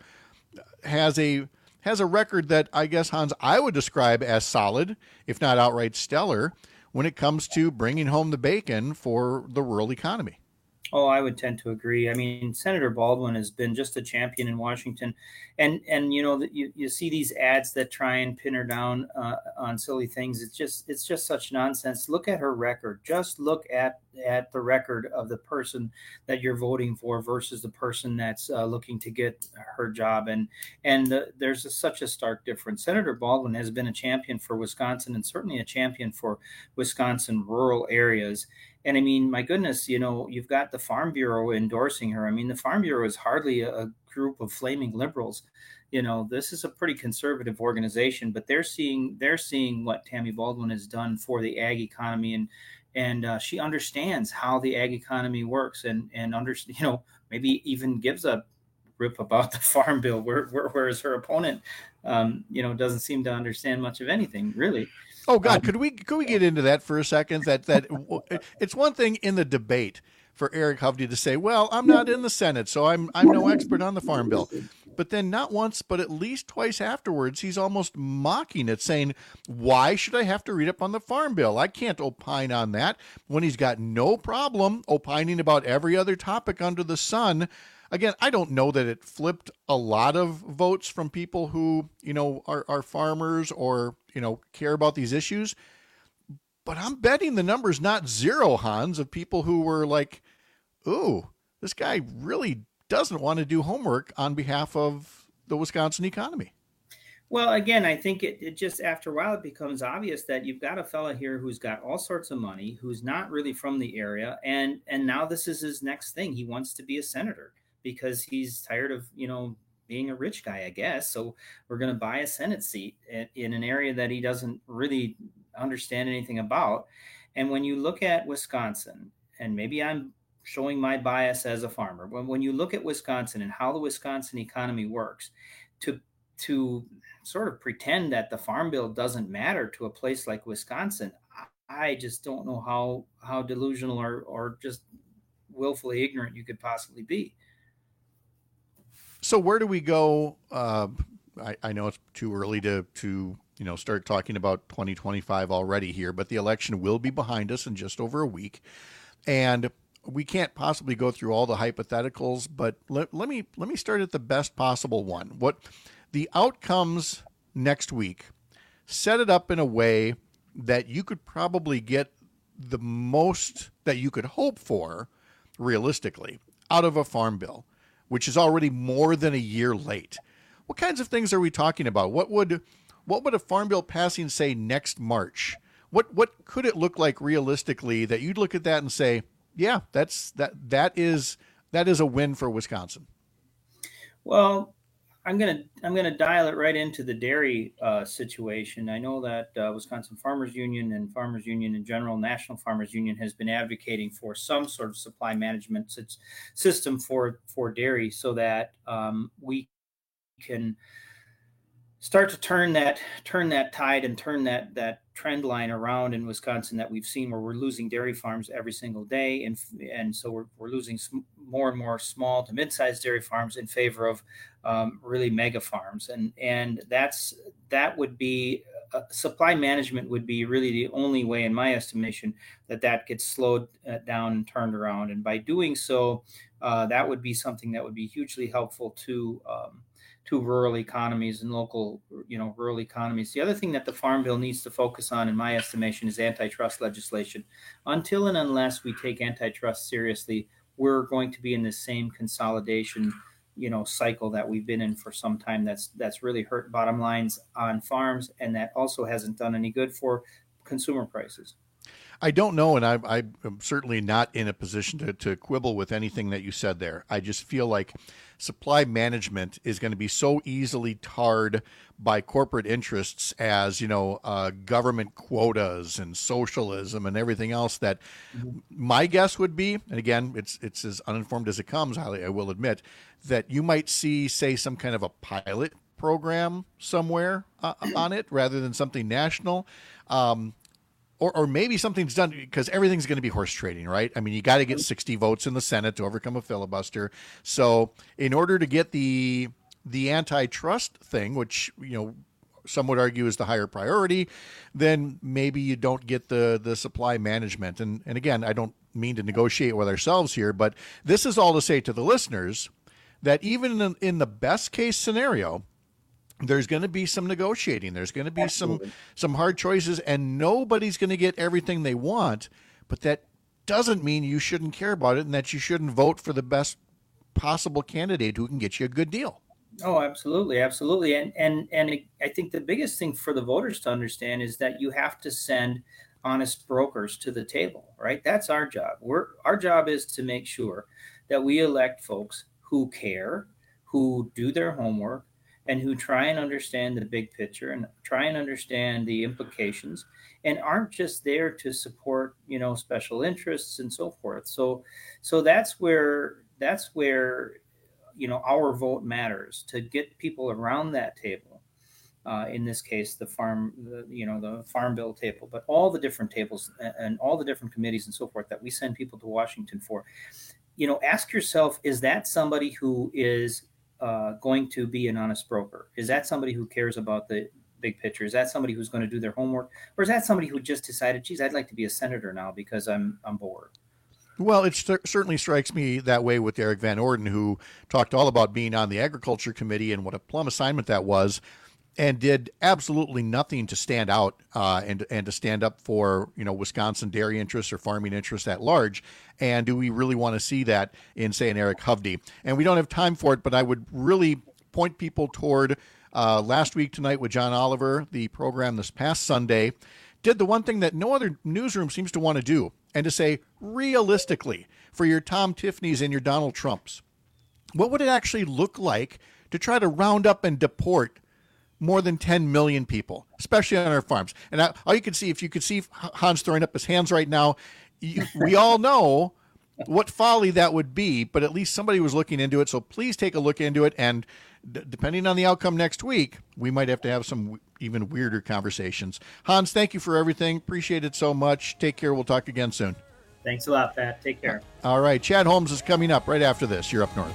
has a has a record that I guess, Hans, I would describe as solid, if not outright stellar, when it comes to bringing home the bacon for the rural economy. Oh, I would tend to agree. I mean, Senator Baldwin has been just a champion in Washington. And, and you know, you, you see these ads that try and pin her down uh, on silly things. It's just it's just such nonsense. Look at her record. Just look at, at the record of the person that you're voting for versus the person that's uh, looking to get her job. And, and uh, there's a, such a stark difference. Senator Baldwin has been a champion for Wisconsin and certainly a champion for Wisconsin rural areas. And I mean, my goodness, you know, you've got the Farm Bureau endorsing her. I mean, the Farm Bureau is hardly a group of flaming liberals. You know, this is a pretty conservative organization, but they're seeing they're seeing what Tammy Baldwin has done for the ag economy, and and uh, she understands how the ag economy works, and and under, you know, maybe even gives a rip about the Farm Bill, where, where, whereas her opponent, um, you know, doesn't seem to understand much of anything, really. Oh God, could we could we get into that for a second? That that it's one thing in the debate for Eric Hovde to say, "Well, I'm not in the Senate, so I'm I'm no expert on the Farm Bill," but then not once, but at least twice afterwards, he's almost mocking it, saying, "Why should I have to read up on the Farm Bill? I can't opine on that." When he's got no problem opining about every other topic under the sun. Again, I don't know that it flipped a lot of votes from people who, you know, are, are farmers or, you know, care about these issues. But I'm betting the number's not zero, Hans, of people who were like, ooh, this guy really doesn't want to do homework on behalf of the Wisconsin economy. Well, again, I think it, it just after a while it becomes obvious that you've got a fella here who's got all sorts of money, who's not really from the area, and and now this is his next thing. He wants to be a senator because he's tired of, you know, being a rich guy, I guess. So we're going to buy a Senate seat in, in an area that he doesn't really understand anything about. And when you look at Wisconsin, and maybe I'm showing my bias as a farmer, when when you look at Wisconsin and how the Wisconsin economy works, to to sort of pretend that the Farm Bill doesn't matter to a place like Wisconsin, I just don't know how how delusional or or just willfully ignorant you could possibly be. So where do we go? Uh, I, I know it's too early to to you know start talking about twenty twenty-five already here, but the election will be behind us in just over a week, and we can't possibly go through all the hypotheticals. But let, let me let me start at the best possible one. What the outcomes next week, set it up in a way that you could probably get the most that you could hope for realistically out of a farm bill, which is already more than a year late. What kinds of things are we talking about? What would what would a farm bill passing say next March? What what could it look like realistically that you'd look at that and say, yeah, that's that that is that is a win for Wisconsin? Well, I'm gonna I'm gonna dial it right into the dairy uh, situation. I know that uh, Wisconsin Farmers Union and Farmers Union in general, National Farmers Union, has been advocating for some sort of supply management system for for dairy, so that um, we can start to turn that turn that tide and turn that that trend line around in Wisconsin that we've seen, where we're losing dairy farms every single day, and and so we're we're losing more and more small to mid-sized dairy farms in favor of um, really mega farms, and and that's that would be uh, supply management would be really the only way, in my estimation, that that gets slowed uh, down and turned around, and by doing so, uh, that would be something that would be hugely helpful to. Um, to rural economies and local, you know, rural economies. The other thing that the Farm Bill needs to focus on, in my estimation, is antitrust legislation. Until and unless we take antitrust seriously, we're going to be in the same consolidation, you know, cycle that we've been in for some time. That's that's really hurt bottom lines on farms, and that also hasn't done any good for consumer prices. I don't know, and I, I'm certainly not in a position to, to quibble with anything that you said there. I just feel like supply management is going to be so easily tarred by corporate interests as, you know, uh, government quotas and socialism and everything else that mm-hmm. my guess would be, and again, it's it's as uninformed as it comes, I, I will admit, that you might see, say, some kind of a pilot program somewhere uh, on it rather than something national. Um, Or, or maybe something's done because everything's going to be horse trading, right? I mean, you got to get sixty votes in the Senate to overcome a filibuster. So in order to get the the antitrust thing, which, you know, some would argue is the higher priority, then maybe you don't get the, the supply management. And, and again, I don't mean to negotiate with ourselves here, but this is all to say to the listeners that even in, in the best case scenario, there's going to be some negotiating. There's going to be Absolutely. some some hard choices, and nobody's going to get everything they want. But that doesn't mean you shouldn't care about it, and that you shouldn't vote for the best possible candidate who can get you a good deal. Oh, absolutely, absolutely. And and and it, I think the biggest thing for the voters to understand is that you have to send honest brokers to the table, right? That's our job. We're our job is to make sure that we elect folks who care, who do their homework, and who try and understand the big picture and try and understand the implications, and aren't just there to support, you know, special interests and so forth. So, so that's where that's where, you know, our vote matters, to get people around that table. Uh, in this case, the farm, the, you know, the Farm Bill table, but all the different tables and, and all the different committees and so forth that we send people to Washington for. You know, ask yourself: is that somebody who is Uh, going to be an honest broker? Is that somebody who cares about the big picture? Is that somebody who's going to do their homework? Or is that somebody who just decided, geez, I'd like to be a senator now because I'm I'm bored? Well, it st- certainly strikes me that way with Eric Van Orden, who talked all about being on the Agriculture Committee and what a plum assignment that was. and did absolutely nothing to stand out uh, and and to stand up for, you know, Wisconsin dairy interests or farming interests at large. And do we really want to see that in, say, an Eric Hovde? And we don't have time for it, but I would really point people toward uh, Last Week Tonight with John Oliver, the program this past Sunday, did the one thing that no other newsroom seems to want to do, and to say, realistically, for your Tom Tiffany's and your Donald Trumps, what would it actually look like to try to round up and deport more than ten million people, especially on our farms? And I, all you can see, if you could see Hans throwing up his hands right now, you, we all know what folly that would be, but at least somebody was looking into it. So please take a look into it. And d- depending on the outcome next week, we might have to have some w- even weirder conversations. Hans, thank you for everything. Appreciate it so much. Take care. We'll talk again soon. Thanks a lot, Pat. Take care. All right. Chad Holmes is coming up right after this. You're Up North.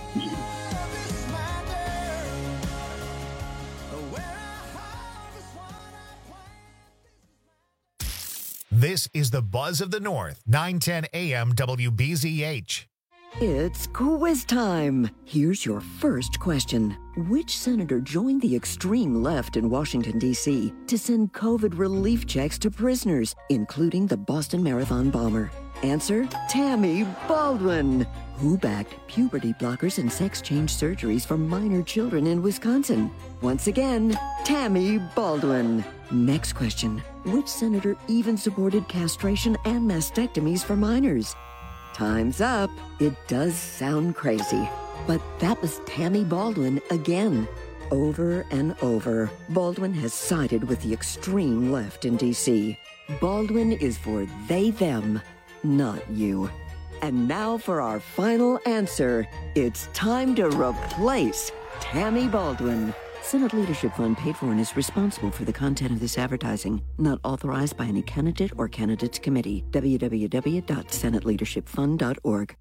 This is the Buzz of the North, nine ten A M W B Z H. It's quiz time. Here's your first question. Which senator joined the extreme left in Washington, D C to send COVID relief checks to prisoners, including the Boston Marathon bomber? Answer, Tammy Baldwin. Who backed puberty blockers and sex change surgeries for minor children in Wisconsin? Once again, Tammy Baldwin. Next question. Which senator even supported castration and mastectomies for minors? Time's up. It does sound crazy, but that was Tammy Baldwin again. Over and over, Baldwin has sided with the extreme left in D C. Baldwin is for they, them, not you. And now for our final answer. It's time to replace Tammy Baldwin. Senate Leadership Fund paid for and is responsible for the content of this advertising. Not authorized by any candidate or candidates committee. w w w dot senate leadership fund dot org.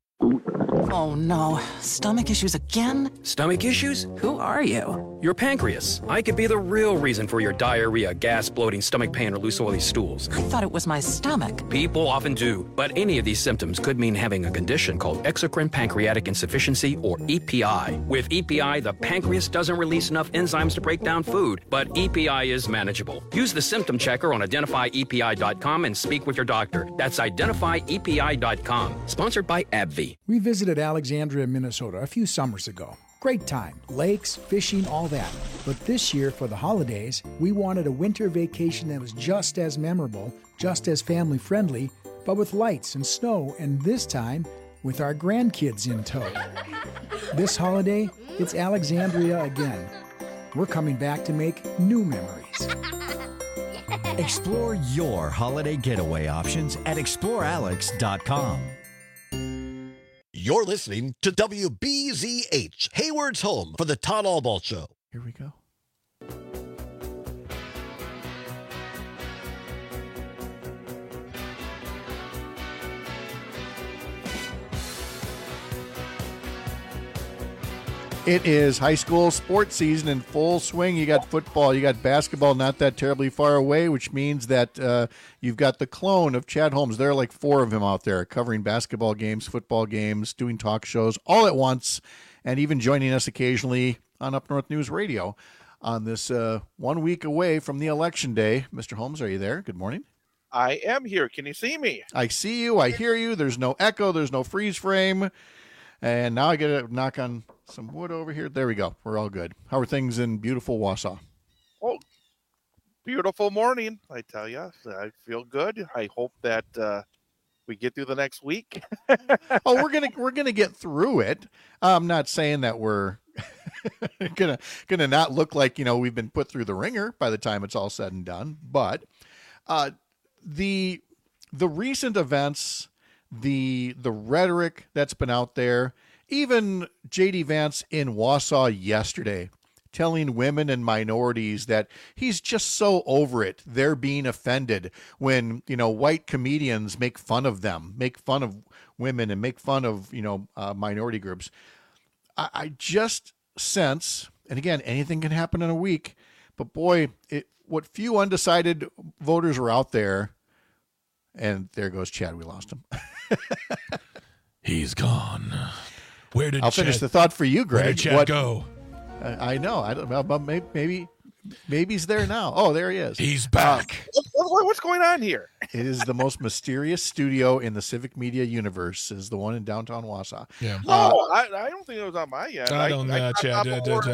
Oh no, stomach issues again? Stomach issues? Who are you? Your pancreas. I could be the real reason for your diarrhea, gas, bloating, stomach pain, or loose oily stools. I thought it was my stomach. People often do, but any of these symptoms could mean having a condition called exocrine pancreatic insufficiency, or E P I. With E P I, the pancreas doesn't release enough enzymes to break down food, but E P I is manageable. Use the symptom checker on identify E P I dot com and speak with your doctor. That's identify E P I dot com. Sponsored by AbbVie. We visited Alexandria, Minnesota a few summers ago. Great time. Lakes, fishing, all that. But this year, for the holidays, we wanted a winter vacation that was just as memorable, just as family-friendly, but with lights and snow, and this time, with our grandkids in tow. This holiday, it's Alexandria again. We're coming back to make new memories. Explore your holiday getaway options at explore alex dot com. You're listening to W B Z H, Hayward's home for the Todd Albaugh Show. Here we go. It is high school sports season in full swing. You got football, you got basketball not that terribly far away, which means that uh, you've got the clone of Chad Holmes. There are like four of him out there covering basketball games, football games, doing talk shows all at once, and even joining us occasionally on Up North News Radio on this uh, one week away from the election day. Mister Holmes, are you there? Good morning. I am here. Can you see me? I see you. I hear you. There's no echo. There's no freeze frame. And now I get to knock on some wood over here. There we go. We're all good. How are things in beautiful Wausau? Oh, beautiful morning, I tell you. I feel good. I hope that uh, we get through the next week. oh, we're gonna we're gonna get through it. I'm not saying that we're gonna gonna not look like, you know, we've been put through the ringer by the time it's all said and done. But uh, the the recent events, the the rhetoric that's been out there, even J D Vance in Wausau yesterday telling women and minorities that he's just so over it. They're being offended when, you know, white comedians make fun of them, make fun of women and make fun of, you know, uh, minority groups. I, I just sense, and again, anything can happen in a week, but boy, it, what few undecided voters were out there, and there goes Chad. We lost him. He's gone. Where did I'll Chad, finish the thought for you, Greg. Where did Chad what, go? I know. I don't know. But maybe, maybe Maybe he's there now. Oh, there he is. He's back. What, what, what's going on here? It is the most mysterious studio in the Civic Media universe. Is the one in downtown Wausau. Yeah. No, Uh, I, I don't think it was on my end. I don't know. I, I, Chad. I'm, No,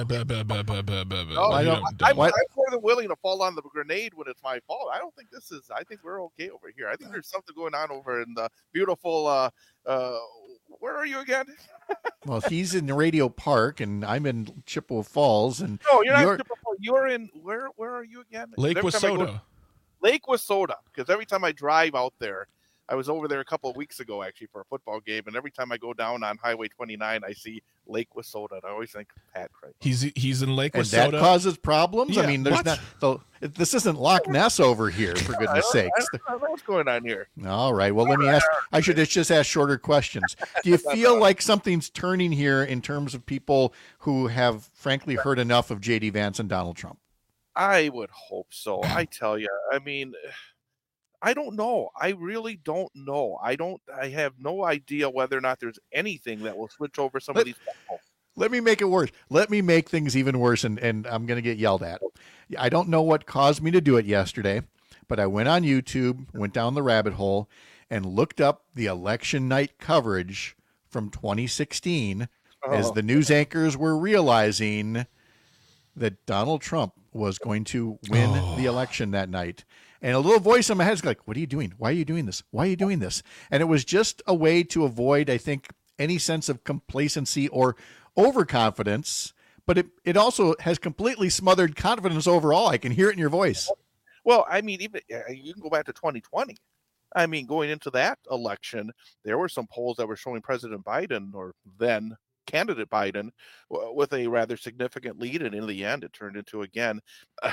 I you don't- don't- I'm, What? I'm more than willing to fall on the grenade when it's my fault. I don't think this is. I think we're okay over here. I think there's something going on over in the beautiful. Uh, uh, where are you again? Well, he's in Radio Park, and I'm in Chippewa Falls, and No, you're not. you're- in Chippewa. You're in where? Where are you again? Lake Every time I go- Wissota. Lake Wissota, because every time I drive out there, I was over there a couple of weeks ago actually for a football game, and every time I go down on Highway twenty-nine, I see Lake Wissota, and I always think Pat Craig. He's he's in Lake and Wissota. that causes problems. I Yeah, mean, there's what? not. The, this isn't Loch Ness over here, for I goodness don't, sakes. I don't know what's going on here. All right. Well, let me ask. I should just ask shorter questions. Do you feel like something's turning here in terms of people who have, frankly, heard enough of J D Vance and Donald Trump? I would hope so. I tell you, I mean, I don't know. I really don't know. I don't. I have no idea whether or not there's anything that will switch over some Let- of these people. Let me make it worse. Let me make things even worse, and, and I'm going to get yelled at. I don't know what caused me to do it yesterday, but I went on YouTube, went down the rabbit hole, and looked up the election night coverage from twenty sixteen as Oh. the news anchors were realizing that Donald Trump was going to win Oh. the election that night. And a little voice in my head is like, what are you doing? Why are you doing this? Why are you doing this? And it was just a way to avoid, I think, any sense of complacency or overconfidence. But it, it also has completely smothered confidence overall. I can hear it in your voice. Well, I mean, even uh, you can go back to twenty twenty. I mean, going into that election, there were some polls that were showing President Biden, or then candidate Biden, w- with a rather significant lead, and in the end, it turned into again uh,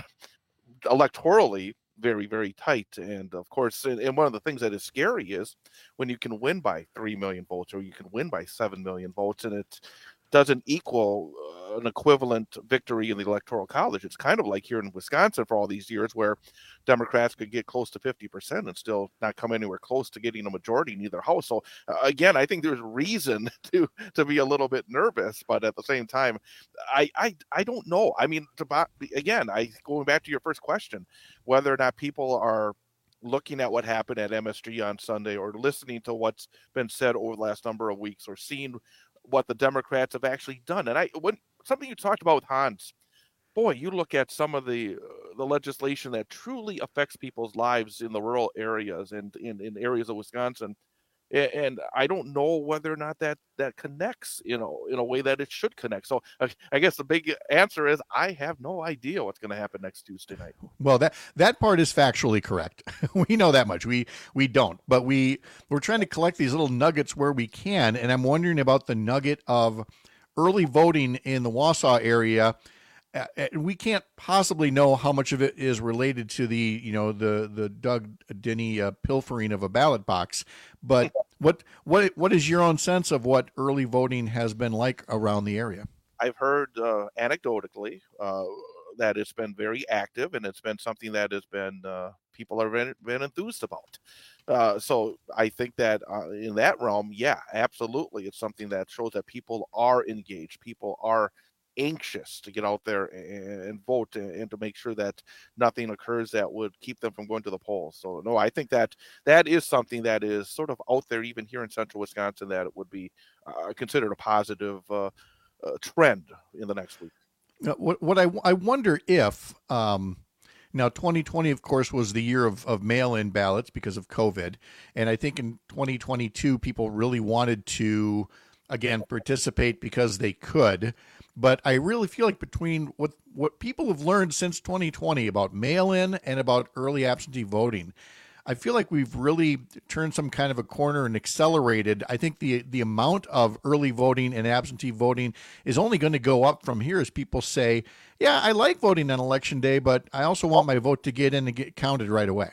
electorally very, very tight. And of course, and, and one of the things that is scary is when you can win by three million votes, or you can win by seven million votes, and it doesn't equal uh, an equivalent victory in the Electoral College. It's kind of like here in Wisconsin for all these years, where Democrats could get close to fifty percent and still not come anywhere close to getting a majority in either house. So uh, again, I think there's reason to to be a little bit nervous, but at the same time, I I, I don't know. I mean, to, again, I going back to your first question, whether or not people are looking at what happened at M S G on Sunday, or listening to what's been said over the last number of weeks, or seeing what the Democrats have actually done. And I, when something you talked about with Hans, boy, you look at some of the uh, the legislation that truly affects people's lives in the rural areas and in, in areas of Wisconsin. And, and I don't know whether or not that, that connects, you know, in a way that it should connect. So uh, I guess the big answer is I have no idea what's going to happen next Tuesday night. Well, that that part is factually correct. We know that much. We we don't, but we we're trying to collect these little nuggets where we can. And I'm wondering about the nugget of early voting in the Wausau area. Uh, and we can't possibly know how much of it is related to the, you know, the the Doug Denny uh, pilfering of a ballot box. But what what what is your own sense of what early voting has been like around the area? I've heard uh, anecdotally uh, that it's been very active, and it's been something that has been uh, people have been, been enthused about. Uh, so I think that uh, in that realm, yeah, absolutely, it's something that shows that people are engaged, people are anxious to get out there and, and vote, and, and to make sure that nothing occurs that would keep them from going to the polls. So no, I think that that is something that is sort of out there, even here in central Wisconsin, that it would be uh, considered a positive uh, uh, trend in the next week. Now, what what I I wonder if um, now twenty twenty, of course, was the year of, of mail-in ballots because of COVID, and I think in twenty twenty-two people really wanted to again participate because they could. But I really feel like between what what people have learned since twenty twenty about mail-in and about early absentee voting, I feel like we've really turned some kind of a corner and accelerated. I think the the amount of early voting and absentee voting is only going to go up from here as people say, yeah, I like voting on election day, but I also want my vote to get in and get counted right away.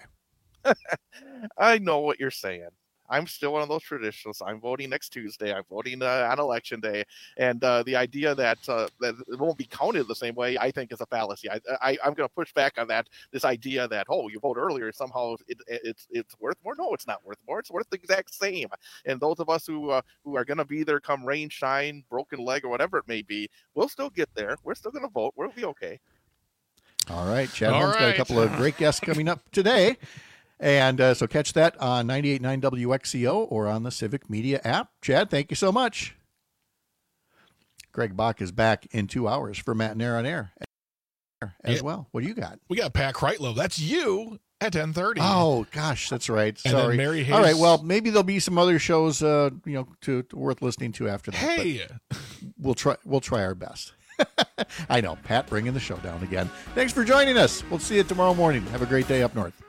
I know what you're saying. I'm still one of those traditionalists. I'm voting next Tuesday. I'm voting uh, on election day, and uh, the idea that uh, that it won't be counted the same way, I think, is a fallacy. I, I I'm going to push back on that. This idea that oh, you vote earlier somehow it, it, it's it's worth more. No, it's not worth more. It's worth the exact same. And those of us who uh, who are going to be there come rain, shine, broken leg, or whatever it may be, we'll still get there. We're still going to vote. We'll be okay. All right. Chad All Holmes got right. a couple of great guests coming up today. And uh, so catch that on ninety-eight point nine W X C O or on the Civic Media app. Chad, thank you so much. Greg Bach is back in two hours for Matt Nair on Air as Yeah. well. What do you got? We got Pat Kreitlow. That's you at ten thirty. Oh, gosh, that's right. And then Sorry. Mary Hayes. All right, well, maybe there'll be some other shows uh, you know, to, to worth listening to after that. Hey. But we'll try we'll try our best. I know, Pat bringing the show down again. Thanks for joining us. We'll see you tomorrow morning. Have a great day up north.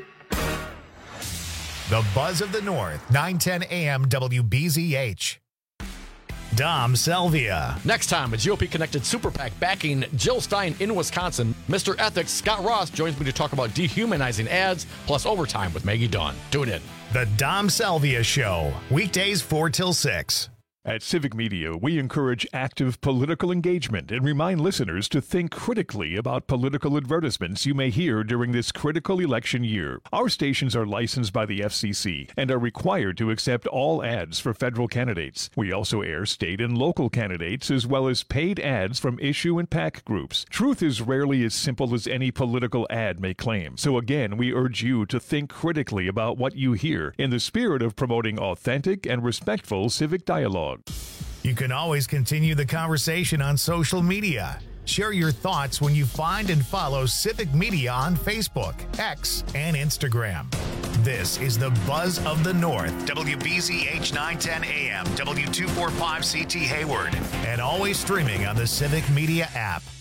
The Buzz of the North, nine ten A M W B Z H. Dom Selvia. Next time, a G O P-connected super PAC backing Jill Stein in Wisconsin. Mister Ethics, Scott Ross, joins me to talk about dehumanizing ads, plus overtime with Maggie Dawn. Tune in. The Dom Selvia Show, weekdays four till six. At Civic Media, we encourage active political engagement and remind listeners to think critically about political advertisements you may hear during this critical election year. Our stations are licensed by the F C C and are required to accept all ads for federal candidates. We also air state and local candidates as well as paid ads from issue and PAC groups. Truth is rarely as simple as any political ad may claim. So again, we urge you to think critically about what you hear in the spirit of promoting authentic and respectful civic dialogue. You can always continue the conversation on social media. Share your thoughts when you find and follow Civic Media on Facebook, X, and Instagram. This is the Buzz of the North, W B Z H nine ten A M, W two forty-five C T Hayward, and always streaming on the Civic Media app.